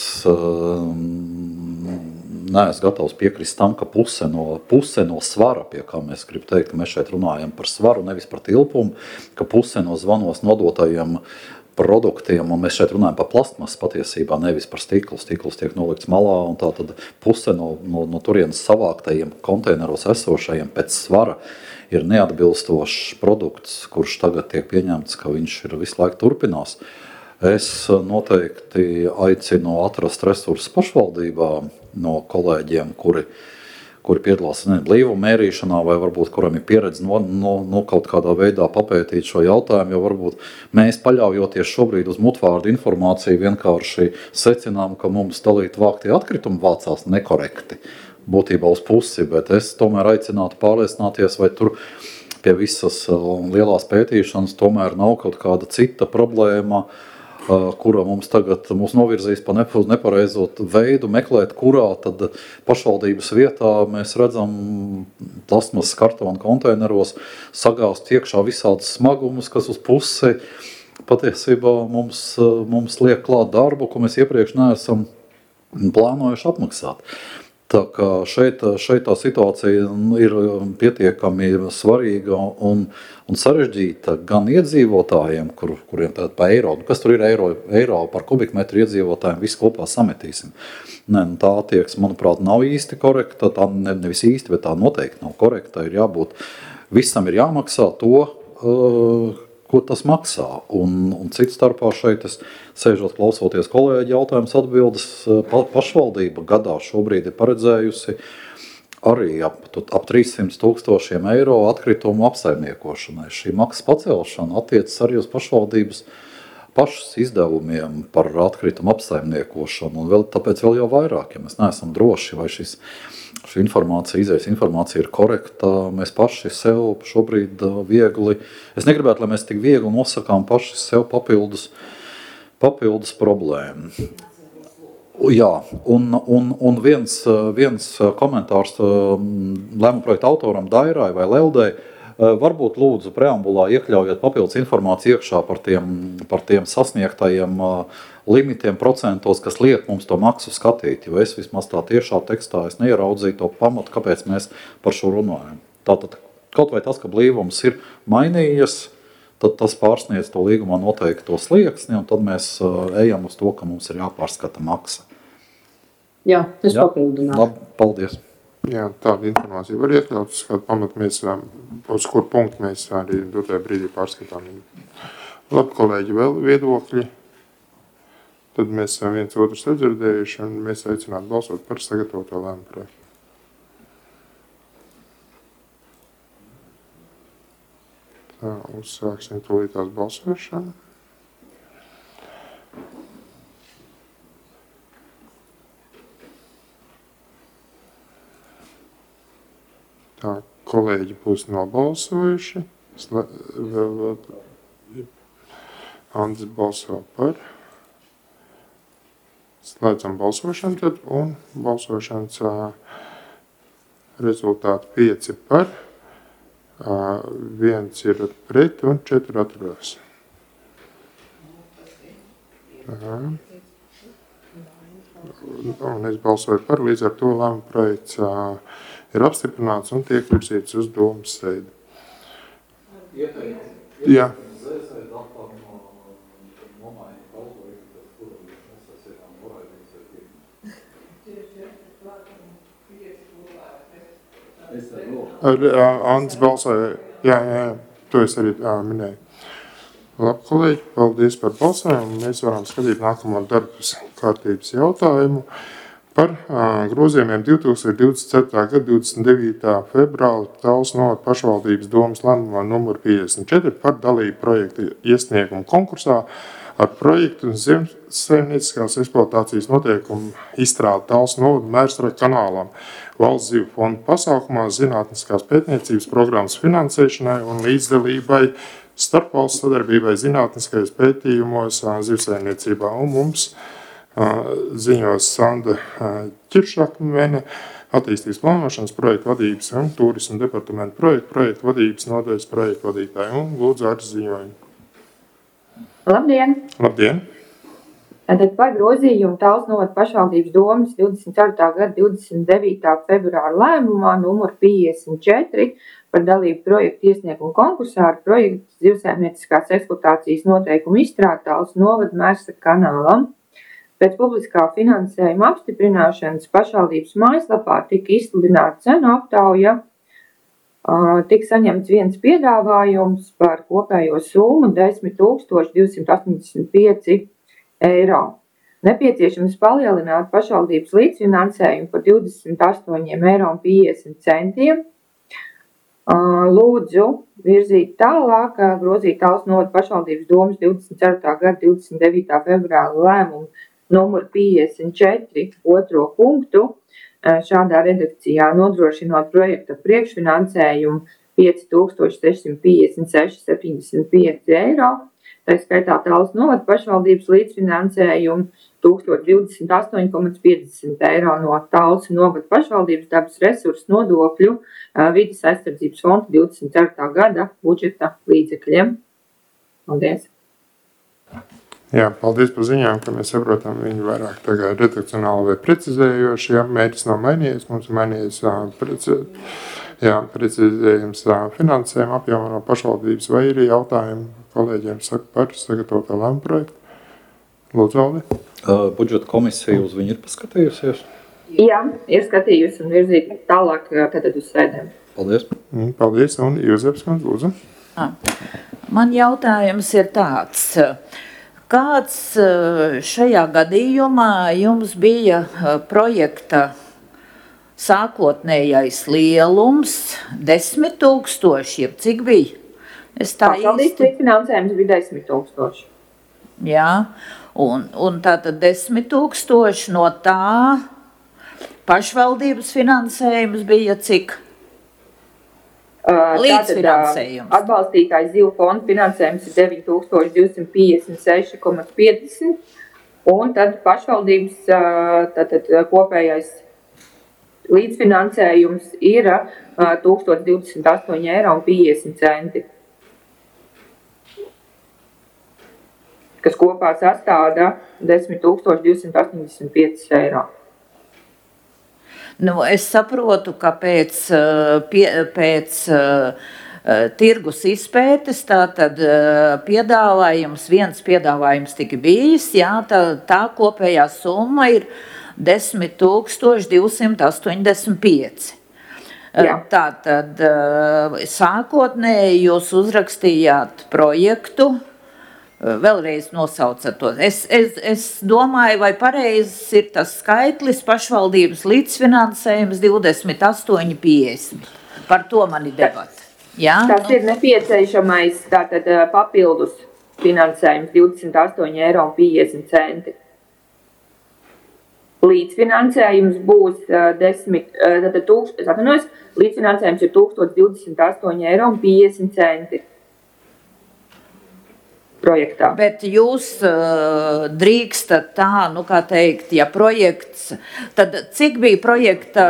neesmu gatavs piekrist tam, ka puse no svara, pie kā mēs gribam teikt, ka mēs šeit runājam par svaru, nevis par tilpumu, ka puse no zvanos nodotajiem produktiem, un mēs šeit runājam par plastmasu patiesībā, nevis par stiklu. Stikls tiek nolikts malā, un tā tad puse no turienes savāktajiem konteineros esošajiem pēc svara ir neatbilstošs produkts, kurš tagad tiek pieņemts, ka viņš ir visu laiku turpinās. Es noteikti aicinu atrast resursus pašvaldībā no kolēģiem, kuri piedalās blīvuma mērīšanā vai varbūt kuram ir pieredze kaut kādā veidā papētīt šo jautājumu, jo varbūt mēs paļaujoties šobrīd uz mutvārdu informāciju vienkārši secinām, ka mums dalīt vāktie atkritumi vācās nekorekti, būtībā uz pusi, bet es tomēr aicinātu pārliecināties, vai tur pie visas lielās pētīšanas tomēr nav kaut kāda cita problēma, kura mums tagad novirzīs pa nepareizo veidu, meklēt, kurā tad pašvaldības vietā mēs redzam plastmasas kartona konteineros sagāzt iekšā visādus smagumus, kas uz pusi patiesībā mums liek klāt darbu, ko mēs iepriekš neesam plānojuši apmaksāt. Tā kā šeit tā situācija ir pietiekami svarīga un sarežģīta gan iedzīvotājiem, kuriem tātad pa eiro, kas tur ir eiro par kubikmetru iedzīvotājiem, visu kopā sametīsim. Tā attieksme, manuprāt, nav īsti korekta, tā nevis īsti, bet tā noteikti nav korekta, ir jābūt, visam ir jāmaksā to, ko tas maksā. Un cits starpā šeit, es sēžot klausoties kolēģi jautājums atbildes, pašvaldība gadā šobrīd ir paredzējusi arī ap 300,000 eiro atkritumu apsaimniekošanai. Šī maksas pacelšana attiecas arī uz pašvaldības pašas izdevumiem par atkritumu apsaimniekošanu, un tāpēc vēl jau vairāk, ja mēs neesam droši, vai šī izējas informācija ir korekta, mēs paši sev šobrīd viegli, es negribētu, lai mēs tik viegli nosakām paši sev papildus problēmu. Jā, un viens komentārs lēmuma projekta autoram Dairai vai Leldei, varbūt lūdzu preambulā iekļaujot papildus informāciju iekšā par tiem sasniegtajiem limitiem procentos, kas liek mums to maksu skatīt, jo es vismaz tā tiešā tekstā es neieraudzīju to pamatu, kāpēc mēs par šo runājam. Tātad kaut vai tas, ka blīvums ir mainījies, tad tas pārsniedz to līgumā noteikto slieksni, un tad mēs ejam uz to, ka mums ir jāpārskata maksa. Jā, es papildināšu. Labi, paldies. Jā, tāda informācija var iekļaut, uz kādu pamatu mēs, uz kur punktu mēs arī dotajā brīdī pārskatām. Labi, kolēģi, vēl viedokļi. Tad mēs viens otru sadzirdējuši, un mēs aicinātu balsot par sagatavoto lēmumu projektu. Tā, uzsāksim tūlītās balsošanu. Tā, kolēģi būs nobalsojuši. Andris balso par. Slēdzam balsošanu tad, un balsošanas rezultāti 5 par, 1 ir pret un 4 atturās. Un es balsoju par, līdz ar to lēmuma projekts ir apstiprināts un tiek virzīts uz domas sēdi. Jā. Andris balsoja, jā, to es arī minēju. Labi, kolēģi, paldies par balsojumu. Mēs varam skatīt nākamo darbas kārtības jautājumu par grozījumiem 2024. gada 29. februāra Talsu novada pašvaldības domas lēmumā numur 54 par dalību projektu iesniegumu konkursā ar projektu zemsaimnieciskās eksploatācijas noteikumu izstrādi Talsu novada Mērstra kanālam valsts dzīvu fondu pasākumā zinātniskās pētniecības programmas finansēšanai un līdzdalībai starpvalsts sadarbībai zinātniskajos pētījumos zivsaimniecībā. Un mums ziņos Sanda Ķiršakmene, attīstības plānošanas projektu vadības un turisma departamenta projektu vadības nodaļas projektu vadītāju. Un lūdzu ar ziņojumu. Labdien! Labdien! Tātad par grozījumu Talsu novada pašvaldības domes 24. gada 29. februāra lēmumā numur 54 par dalību projektu iesniegumu konkursā ar projektu zivsaimnieciskās eksploatācijas noteikumu izstrādi Talsu novada Mērsa kanālam. Pēc publiskā finansējuma apstiprināšanas pašvaldības mājaslapā tika izsludināta cenu aptauja, tika saņemts viens piedāvājums par kopējo summu 10 285 eiro. Nepieciešams palielināt pašvaldības līdzfinansējumu par 28,50 eiro. Lūdzu virzīt tālāk, grozīt Talsu novada pašvaldības domes 24. gada 29. februāra lēmumu numur 54, otro punktu, šādā redakcijā nodrošinot projekta priekšfinansējumu 5656,75 eiro, tā skaitā Talsu novada pašvaldības līdzfinansējumu 1028,50 eiro no Talsu novada pašvaldības dabas resursu nodokļu vides aizsardzības fonda 24. gada budžeta līdzekļiem. Paldies! Jā, paldies par ziņām, ka mēs saprotam viņu vairāk tagad redakcionāli vai precizējoši. Jā, mērķis nav mainījies, mums ir mainījies precizējums finansējuma apjomā no pašvaldības vai ir jautājumi kolēģiem saka par sagatavotā lēmuma projektu. Lūdzu, Aldi. Budžeta komisija uz viņu ir paskatījusies? Jā, ir skatījusi un virzīt tālāk tātad uz sēdēm. Paldies. Paldies, un Jūzeps, lūdzu. Man jautājums ir tāds. Kāds šajā gadījumā jums bija projekta sākotnējais lielums 10 000, jeb cik bija? Pašvaldības līdzfinansējums bija 10 000. Jā, un tātad 10 000 no tā pašvaldības finansējums bija cik? Līdzfinansējums. Tātad atbalstītājs zivu fonda finansējums ir 9256,50 un tad pašvaldības tātad kopējais līdzfinansējums ir 1028,50 eiro, kas kopā sastāda 10 285 eiro. Nu, es saprotu, ka pēc tirgus izpētes tātad viens piedāvājums tika bijis, jā, tā kopējā summa ir 10 285. Tātad sākotnēji jūs uzrakstījāt projektu, vēlreiz nosaucat to. Es domāju, vai pareizs ir tas skaitlis pašvaldības līdzfinansējums 28,50. Par to man ir debata. Jā? Tas ir nepieciešamais tātad papildus finansējums 28,50 eiro. Līdzfinansējums būs 10, līdzfinansējums ir 1028,50 eiro. Projektā. Bet jūs drīkstat tā, nu kā teikt, ja projekts, tad cik bija projekta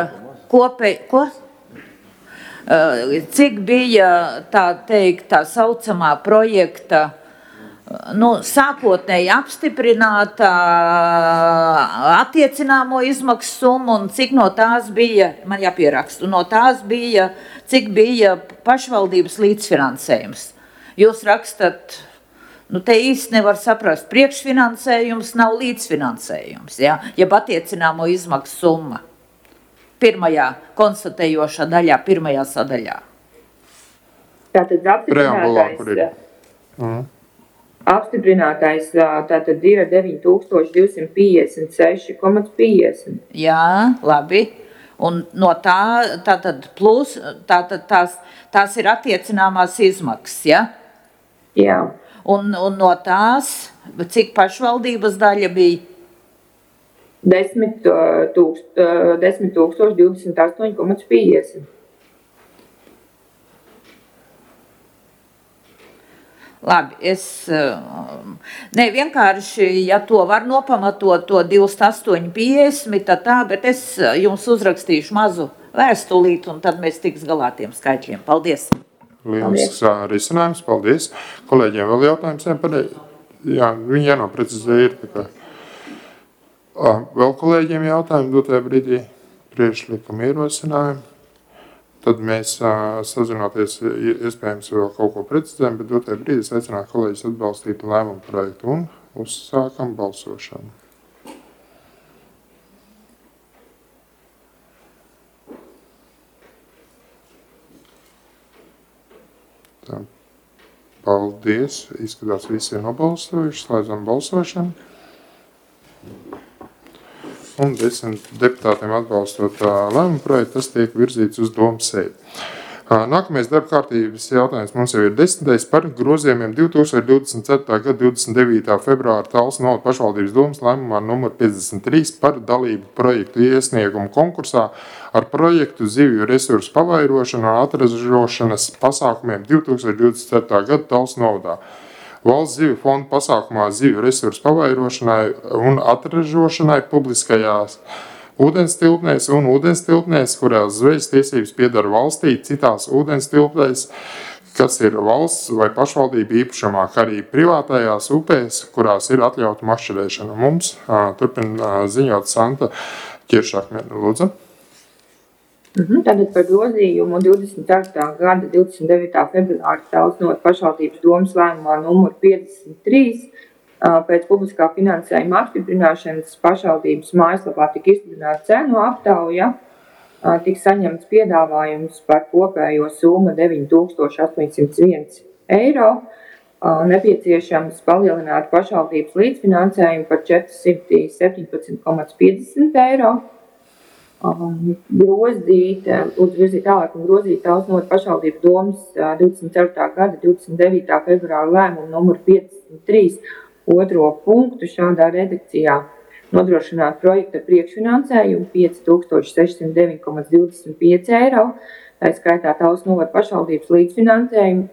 cik bija tā teikt, tā saucamā projekta, nu, sākotnēji apstiprināta attiecināmo izmaksu summu un cik no tās bija, man jāpieraksta, no tās bija, cik bija pašvaldības līdzfinansējums. Jūs rakstat, nu, te īsti nevar saprast, priekšfinansējums nav līdzfinansējums, ja, jeb attiecināmo izmaksu summa. Pirmajā konstatējošā daļā, pirmajā sadaļā. Tātad apstiprinātais tātad ir 9256,50. Jā, labi. Un no tā, tātad plus, tātad tās ir attiecināmās izmaksas, ja? Jā. Un no tās, cik pašvaldības daļa bija? 10 028,50. Labi, vienkārši, ja to var nopamatot, to 28,50, tad tā, bet es jums uzrakstīšu mazu vēstulīt, un tad mēs tiks galā tiem skaitļiem. Paldies! Lielisks risinājums, paldies! Kolēģiem vēl jautājums? Jā, viņi jānoprecizē ir tā kā. Vēl kolēģiem jautājumi dotajā brīdī priekšlikuma ierosinājumu. Tad mēs sazinoties, iespējams, vēl kaut ko precizējam, bet dotajā brīdī aicinātu kolēģis atbalstīt lēmumu projektu un uzsākam balsošanu. Tā. Paldies. Izskatās, visi ir nobalsojuši. Slēdzam balsošanu. Un 10 deputātiem atbalstot lēmumu projektu, tas tiek virzīts uz domas sēdi. Nākamais darba kārtības jautājums mums jau ir 10. par grozījumiem 2024. gada 29. februāra Talsu novadu pašvaldības domas lēmumā numur 53 par dalību projektu iesniegumu konkursā ar projektu zivju resursu pavairošanu un atražošanas pasākumiem 2024. gada Talsu novadā. Valsts zivju fonda pasākumā zivju resursu pavairošanai un atražošanai publiskajās ūdenstilpnēs un ūdenstilpnēs, kurās zvejas tiesības pieder valstī, citās ūdenstilpnēs, kas ir valsts vai pašvaldība īpašumā, kā arī privātajās upēs, kurās ir atļauta mašķerēšana. Mums turpina ziņot Santa Ķiršakmene. Lūdzu. Tātad par grozījumu 24. gada 29. februāra Talsu novadas pašvaldības domas lēmumā numur 53 pēc publiskā finansējuma apstiprināšanas pašvaldības mājaslapā tika izsludināta cenu aptauja, tika saņemts piedāvājums par kopējo summu 9,801 eiro, nepieciešams palielināt pašvaldības līdzfinansējumu par 417,50 eiro. Grozīt tālāk un grozīt Talsu novadas pašvaldības domas 24. gada 29. februāra lēmumu numuru 53 otro punktu šādā redakcijā nodrošināt projekta priekšfinansējumu 5609,25 eiro, tā skaitā Talsu novadas pašvaldības līdzfinansējumu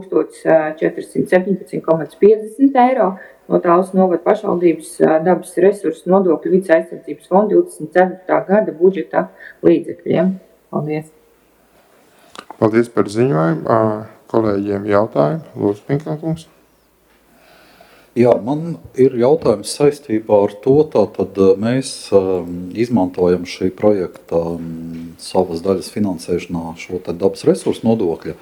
1417,50 eiro, no Talsu novadas pašvaldības dabas resursu nodokļu vides aizsardzības fonda 24. gada budžeta līdzekļiem. Paldies! Paldies par ziņojumu. Kolēģiem jautājumu. Lūdzu, Pinkankungs. Jā, man ir jautājums saistībā ar to, tātad mēs izmantojam šī projekta savas daļas finansēšanā šo te dabas resursu nodokļa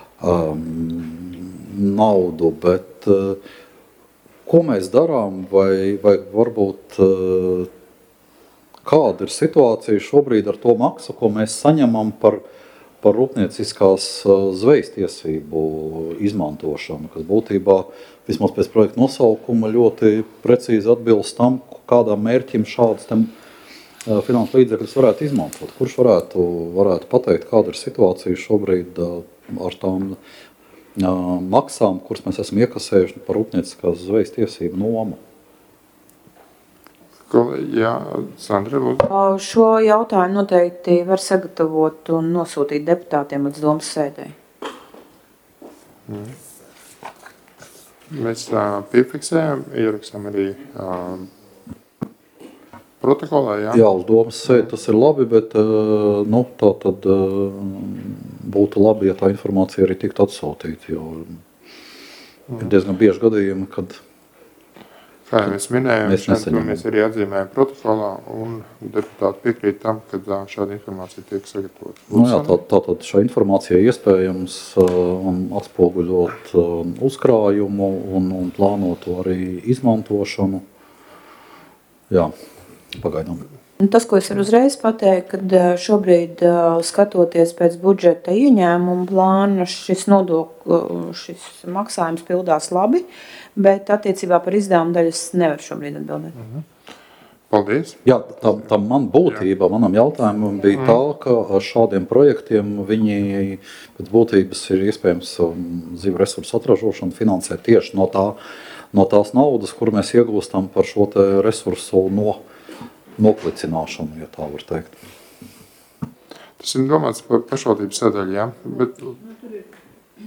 naudu, bet ko mēs darām vai varbūt kāda ir situācija šobrīd ar to maksu, ko mēs saņemam par rūpnieciskās zvejas tiesību izmantošanu, kas būtībā vismaz pēc projekta nosaukuma ļoti precīzi atbilst tam, kādām mērķim šādas finanses līdzekļus varētu izmantot. Kurš varētu pateikt, kāda ir situācija šobrīd ar tām maksām, kuras mēs esam iekasējuši par rūpnieciskās zvejas tiesību nomu? Jā, Sandra, lūdzu. Šo jautājumu noteikti var sagatavot un nosūtīt deputātiem līdz domas sēdē. Mēs piefiksējam, ierakstām arī protokolā, jā? Jā, uz domas sēdi tas ir labi, bet tā tad būtu labi, ja tā informācija arī tiktu atsūtīta, jo ir diezgan bieži gadījumi, kad kā jau mēs minējām, mēs arī atzīmējam protokolā un deputāti piekrīt tam, ka šāda informācija tiek sagatavota. Tātad šā informācija iespējams atspoguļot uzkrājumu un plānotu arī izmantošanu. Jā, pagaidām. Tas, ko es varu uzreiz pateikt, kad šobrīd skatoties pēc budžeta ieņēmumu plāna, šis maksājums pildās labi, bet attiecībā par izdevumu daļu es nevaru šobrīd atbildēt. Paldies. Jā, man būtība, manam jautājumam bija tā, ka ar šādiem projektiem viņi pēc būtības ir iespējams zivju resursu atražošanu finansēt tieši no tās naudas, kuru mēs iegūstam par šo te resursu noklicināšanu, ja tā var teikt. Tas ir domāts par pašvaldības sadaļu, jā? Bet...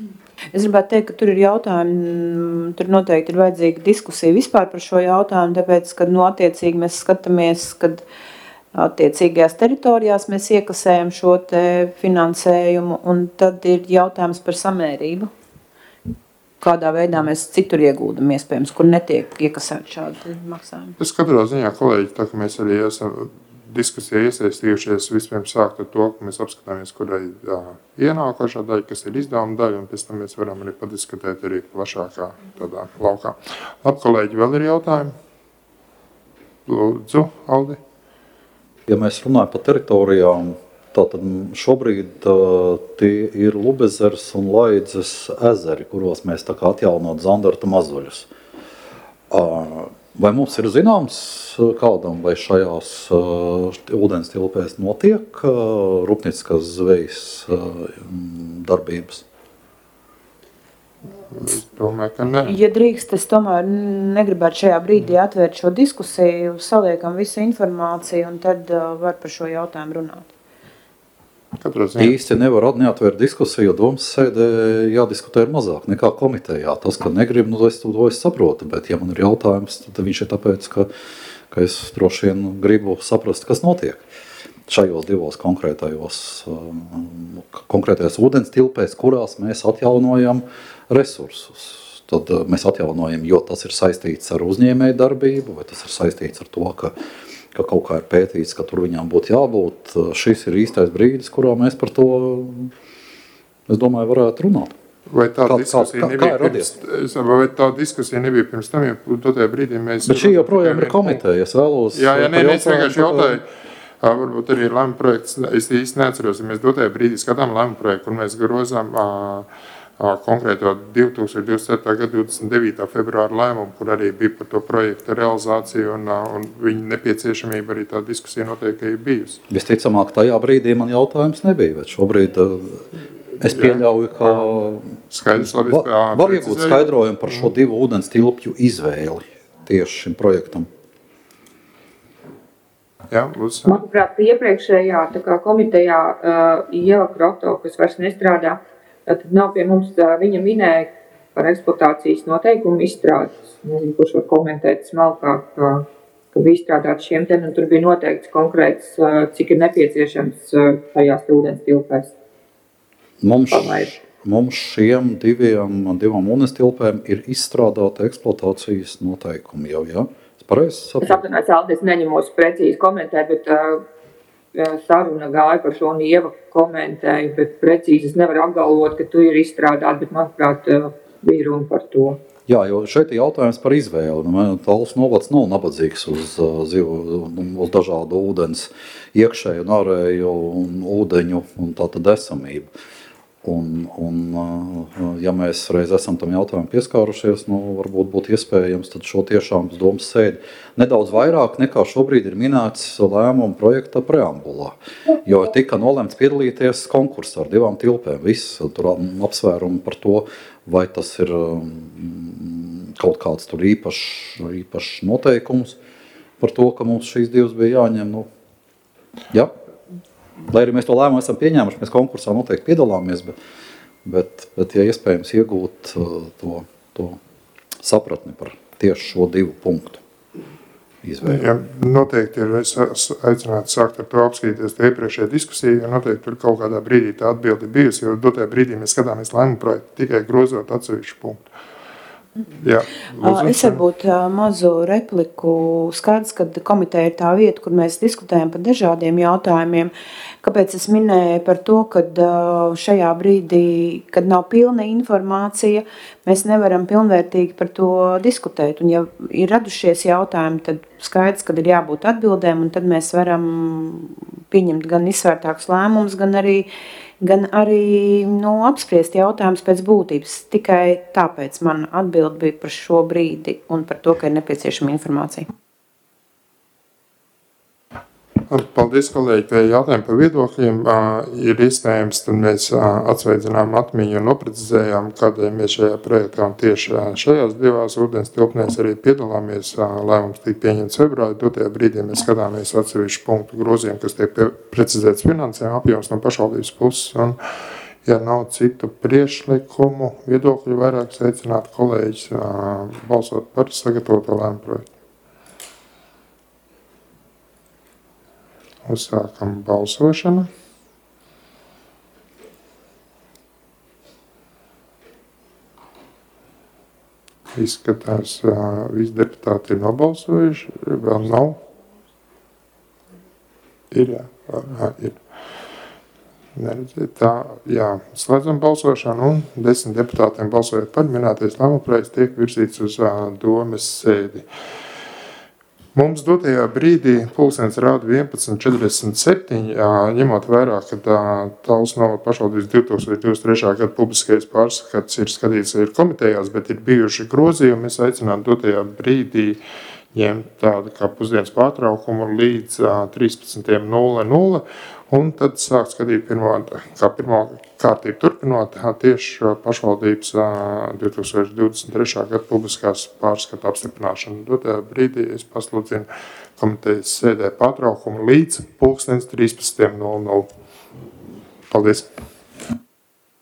Es gribētu teikt, ka tur ir jautājumi, tur noteikti ir vajadzīga diskusija vispār par šo jautājumu, tāpēc, kad attiecīgi mēs skatāmies, kad attiecīgajās teritorijās mēs iekasējam šo te finansējumu, un tad ir jautājums par samērību. Kādā veidā mēs citur iegūdam iespējams, kur netiek iekasēt šādi maksājumi. Es katrā ziņā, kolēģi, tā ka mēs arī esam diskusijā iesaistījušies, vispirms sākt ar to, ka mēs apskatāmies, kurai ienākošā daļa, kas ir izdevuma daļa, un pēc tam mēs varam arī padiskutēt arī plašākā tādā laukā. Labi, kolēģi, vēl ir jautājumi? Lūdzu, Aldi. Ja mēs runājam par teritorijām, tātad šobrīd tie ir Lubezers un Laidzes ezeri, kuros mēs tā kā atjaunot Zandarta mazuļus. Vai mums ir zināms kādam, vai šajās ūdens tilpēs notiek rūpnieciskas zvejas darbības? Es domāju, ka ne. Ja drīkst, es tomēr negribētu šajā brīdī atvērt šo diskusiju, saliekam visu informāciju un tad var par šo jautājumu runāt. Īsti nevar neatvērt diskusiju, jo domas sēdē jādiskutē ir mazāk nekā komitejā. Tas, ka negrib, es saprotu, bet ja man ir jautājums, tad viņš ir tāpēc, ka es droši vien gribu saprast, kas notiek šajos divos konkrētajos ūdens tilpēs, kurās mēs atjaunojam resursus. Tad mēs atjaunojam, jo tas ir saistīts ar uzņēmēju darbību, vai tas ir saistīts ar to, ka kaut kā ir pētīts, ka tur viņām būtu jābūt. Šis ir īstais brīdis, kurā mēs par to, es domāju, varētu runāt. Vai tā diskusija nebija pirms tam, ja tajā brīdī mēs... Bet šī joprojām ir komiteja, es vēlos... Jā, es vienkārši jautāju, varbūt arī lēmu projekts, es īsti neatceros, ja mēs dotajā brīdī skatām lēmu projektu, kur mēs grozām konkrēto 2027. gada 29. februāra lēmumu, kur arī bija par to projektu realizāciju un viņa nepieciešamība arī tā diskusija noteikti ir bijusi. Visticamāk, tajā brīdī man jautājums nebija, bet šobrīd es pieļauju, ka var iegūt skaidrojumu par šo divu ūdens tilpju izvēli tieši šim projektam. Jā, lūdzu. Manuprāt, iepriekšējā komitejā Ieva Kroto, kas vairs nestrādā, tad nav pie mums, viņa minēja par eksploatācijas noteikumu izstrādes. Nezinu, kurš var komentēt smalkāk, ka bija izstrādāts šiem te, un tur bija noteikts konkrēts, cik ir nepieciešams šajās ūdens tilpēs. Mums šiem divām ūdens tilpēm ir izstrādāta eksploatācijas noteikumi jau, jā? Es pareizi saprotu? Es apvienojos, Aldi, es neņemos precīzi komentēt, bet saruna gāja par šo un Ieva komentēju, bet precīzi es nevaru apgalvot, ka tu ir izstrādāt, bet manuprāt bija runa par to. Jā, jo šeit ir jautājums par izvēli. Talsu novads nav nabadzīgs uz dažādu ūdens iekšēju un ārēju un ūdeņu un tātad esamību. Ja mēs reiz esam tam jautājumu pieskārušies, varbūt būtu iespējams tad šo tiešām domas sēdi nedaudz vairāk nekā šobrīd ir minēts lēmuma projekta preambulā. Jo tika nolemts piedalīties konkursā ar divām tilpēm. Viss tur apsvērumi par to, vai tas ir kaut kāds tur īpašs noteikums par to, ka mums šīs divas bija jāņem. Jā. Lai arī mēs to lēmumu esam pieņēmuši, mēs konkursā noteikti piedalāmies, bet ja iespējams iegūt to sapratni par tieši šo divu punktu izvēli. Ja, noteikti ir aicināts sākt ar to apskatīties iepriekšējā diskusija, jo noteikti tur kaut kādā brīdī tā atbildi bijusi, jo dotajā brīdī mēs skatāmies lēmumu projektu tikai grozot atsevišķu punktu. Jā, es varbūt mazu repliku skaidrs, kad komiteja ir tā vieta, kur mēs diskutējam par dažādiem jautājumiem. Kāpēc es minēju par to, ka šajā brīdī, kad nav pilna informācija, mēs nevaram pilnvērtīgi par to diskutēt. Un ja ir radušies jautājumi, tad skaidrs, kad ir jābūt atbildēm, un tad mēs varam pieņemt gan izsvērtākus lēmumus, gan arī apspriest jautājumus pēc būtības. Tikai tāpēc man atbild bija par šo brīdi un par to, ka ir nepieciešama informācija. Paldies, kolēģi, pie jautājumu par viedokļiem. Ir iespējams, tad mēs atsveidzinām atmiņu un noprecizējām, kādēļ mēs šajā projektā tieši šajās divās ūdens tilpnēs arī piedalāmies. Lēmums tika pieņemts februārī, dotajā brīdī mēs skatāmies atsevišķu punktu grozījumu, kas tiek precizēts finansējuma apjoms no pašvaldības puses. Un Ja nav citu priekšlikumu, viedokļu vairāk aicināt kolēģis balsot par sagatavoto lēmumu projektu. Uzsākam balsošanu. Izskatās, visi deputāti ir nobalsojuši, vēl nav. Ir, ir. Neredziet, tā, slēdzam balsošanu un 10 deputātiem balsojot par minētais lēmumprojekts tiek virzīts uz domes sēdi. Mums dotajā brīdī pulkstens rāda 11:47, ņemot vērā, ka Talsu novada pašvaldības 2023. Gada publiskais pārskats ir skatīts ir komitejās, bet ir bijuši grozījumi. Es aicinātu dotajā brīdī ņemt tādu kā pusdienas pārtraukumu līdz 13:00 un tad sākt skatīt pirmo kārtību turpinot tieši pašvaldības 2023. Gada publiskās pārskata apstiprināšanu. Dotajā brīdī es pasludinu komitejas sēdē pārtraukumu līdz pulkstens 13:00. Paldies!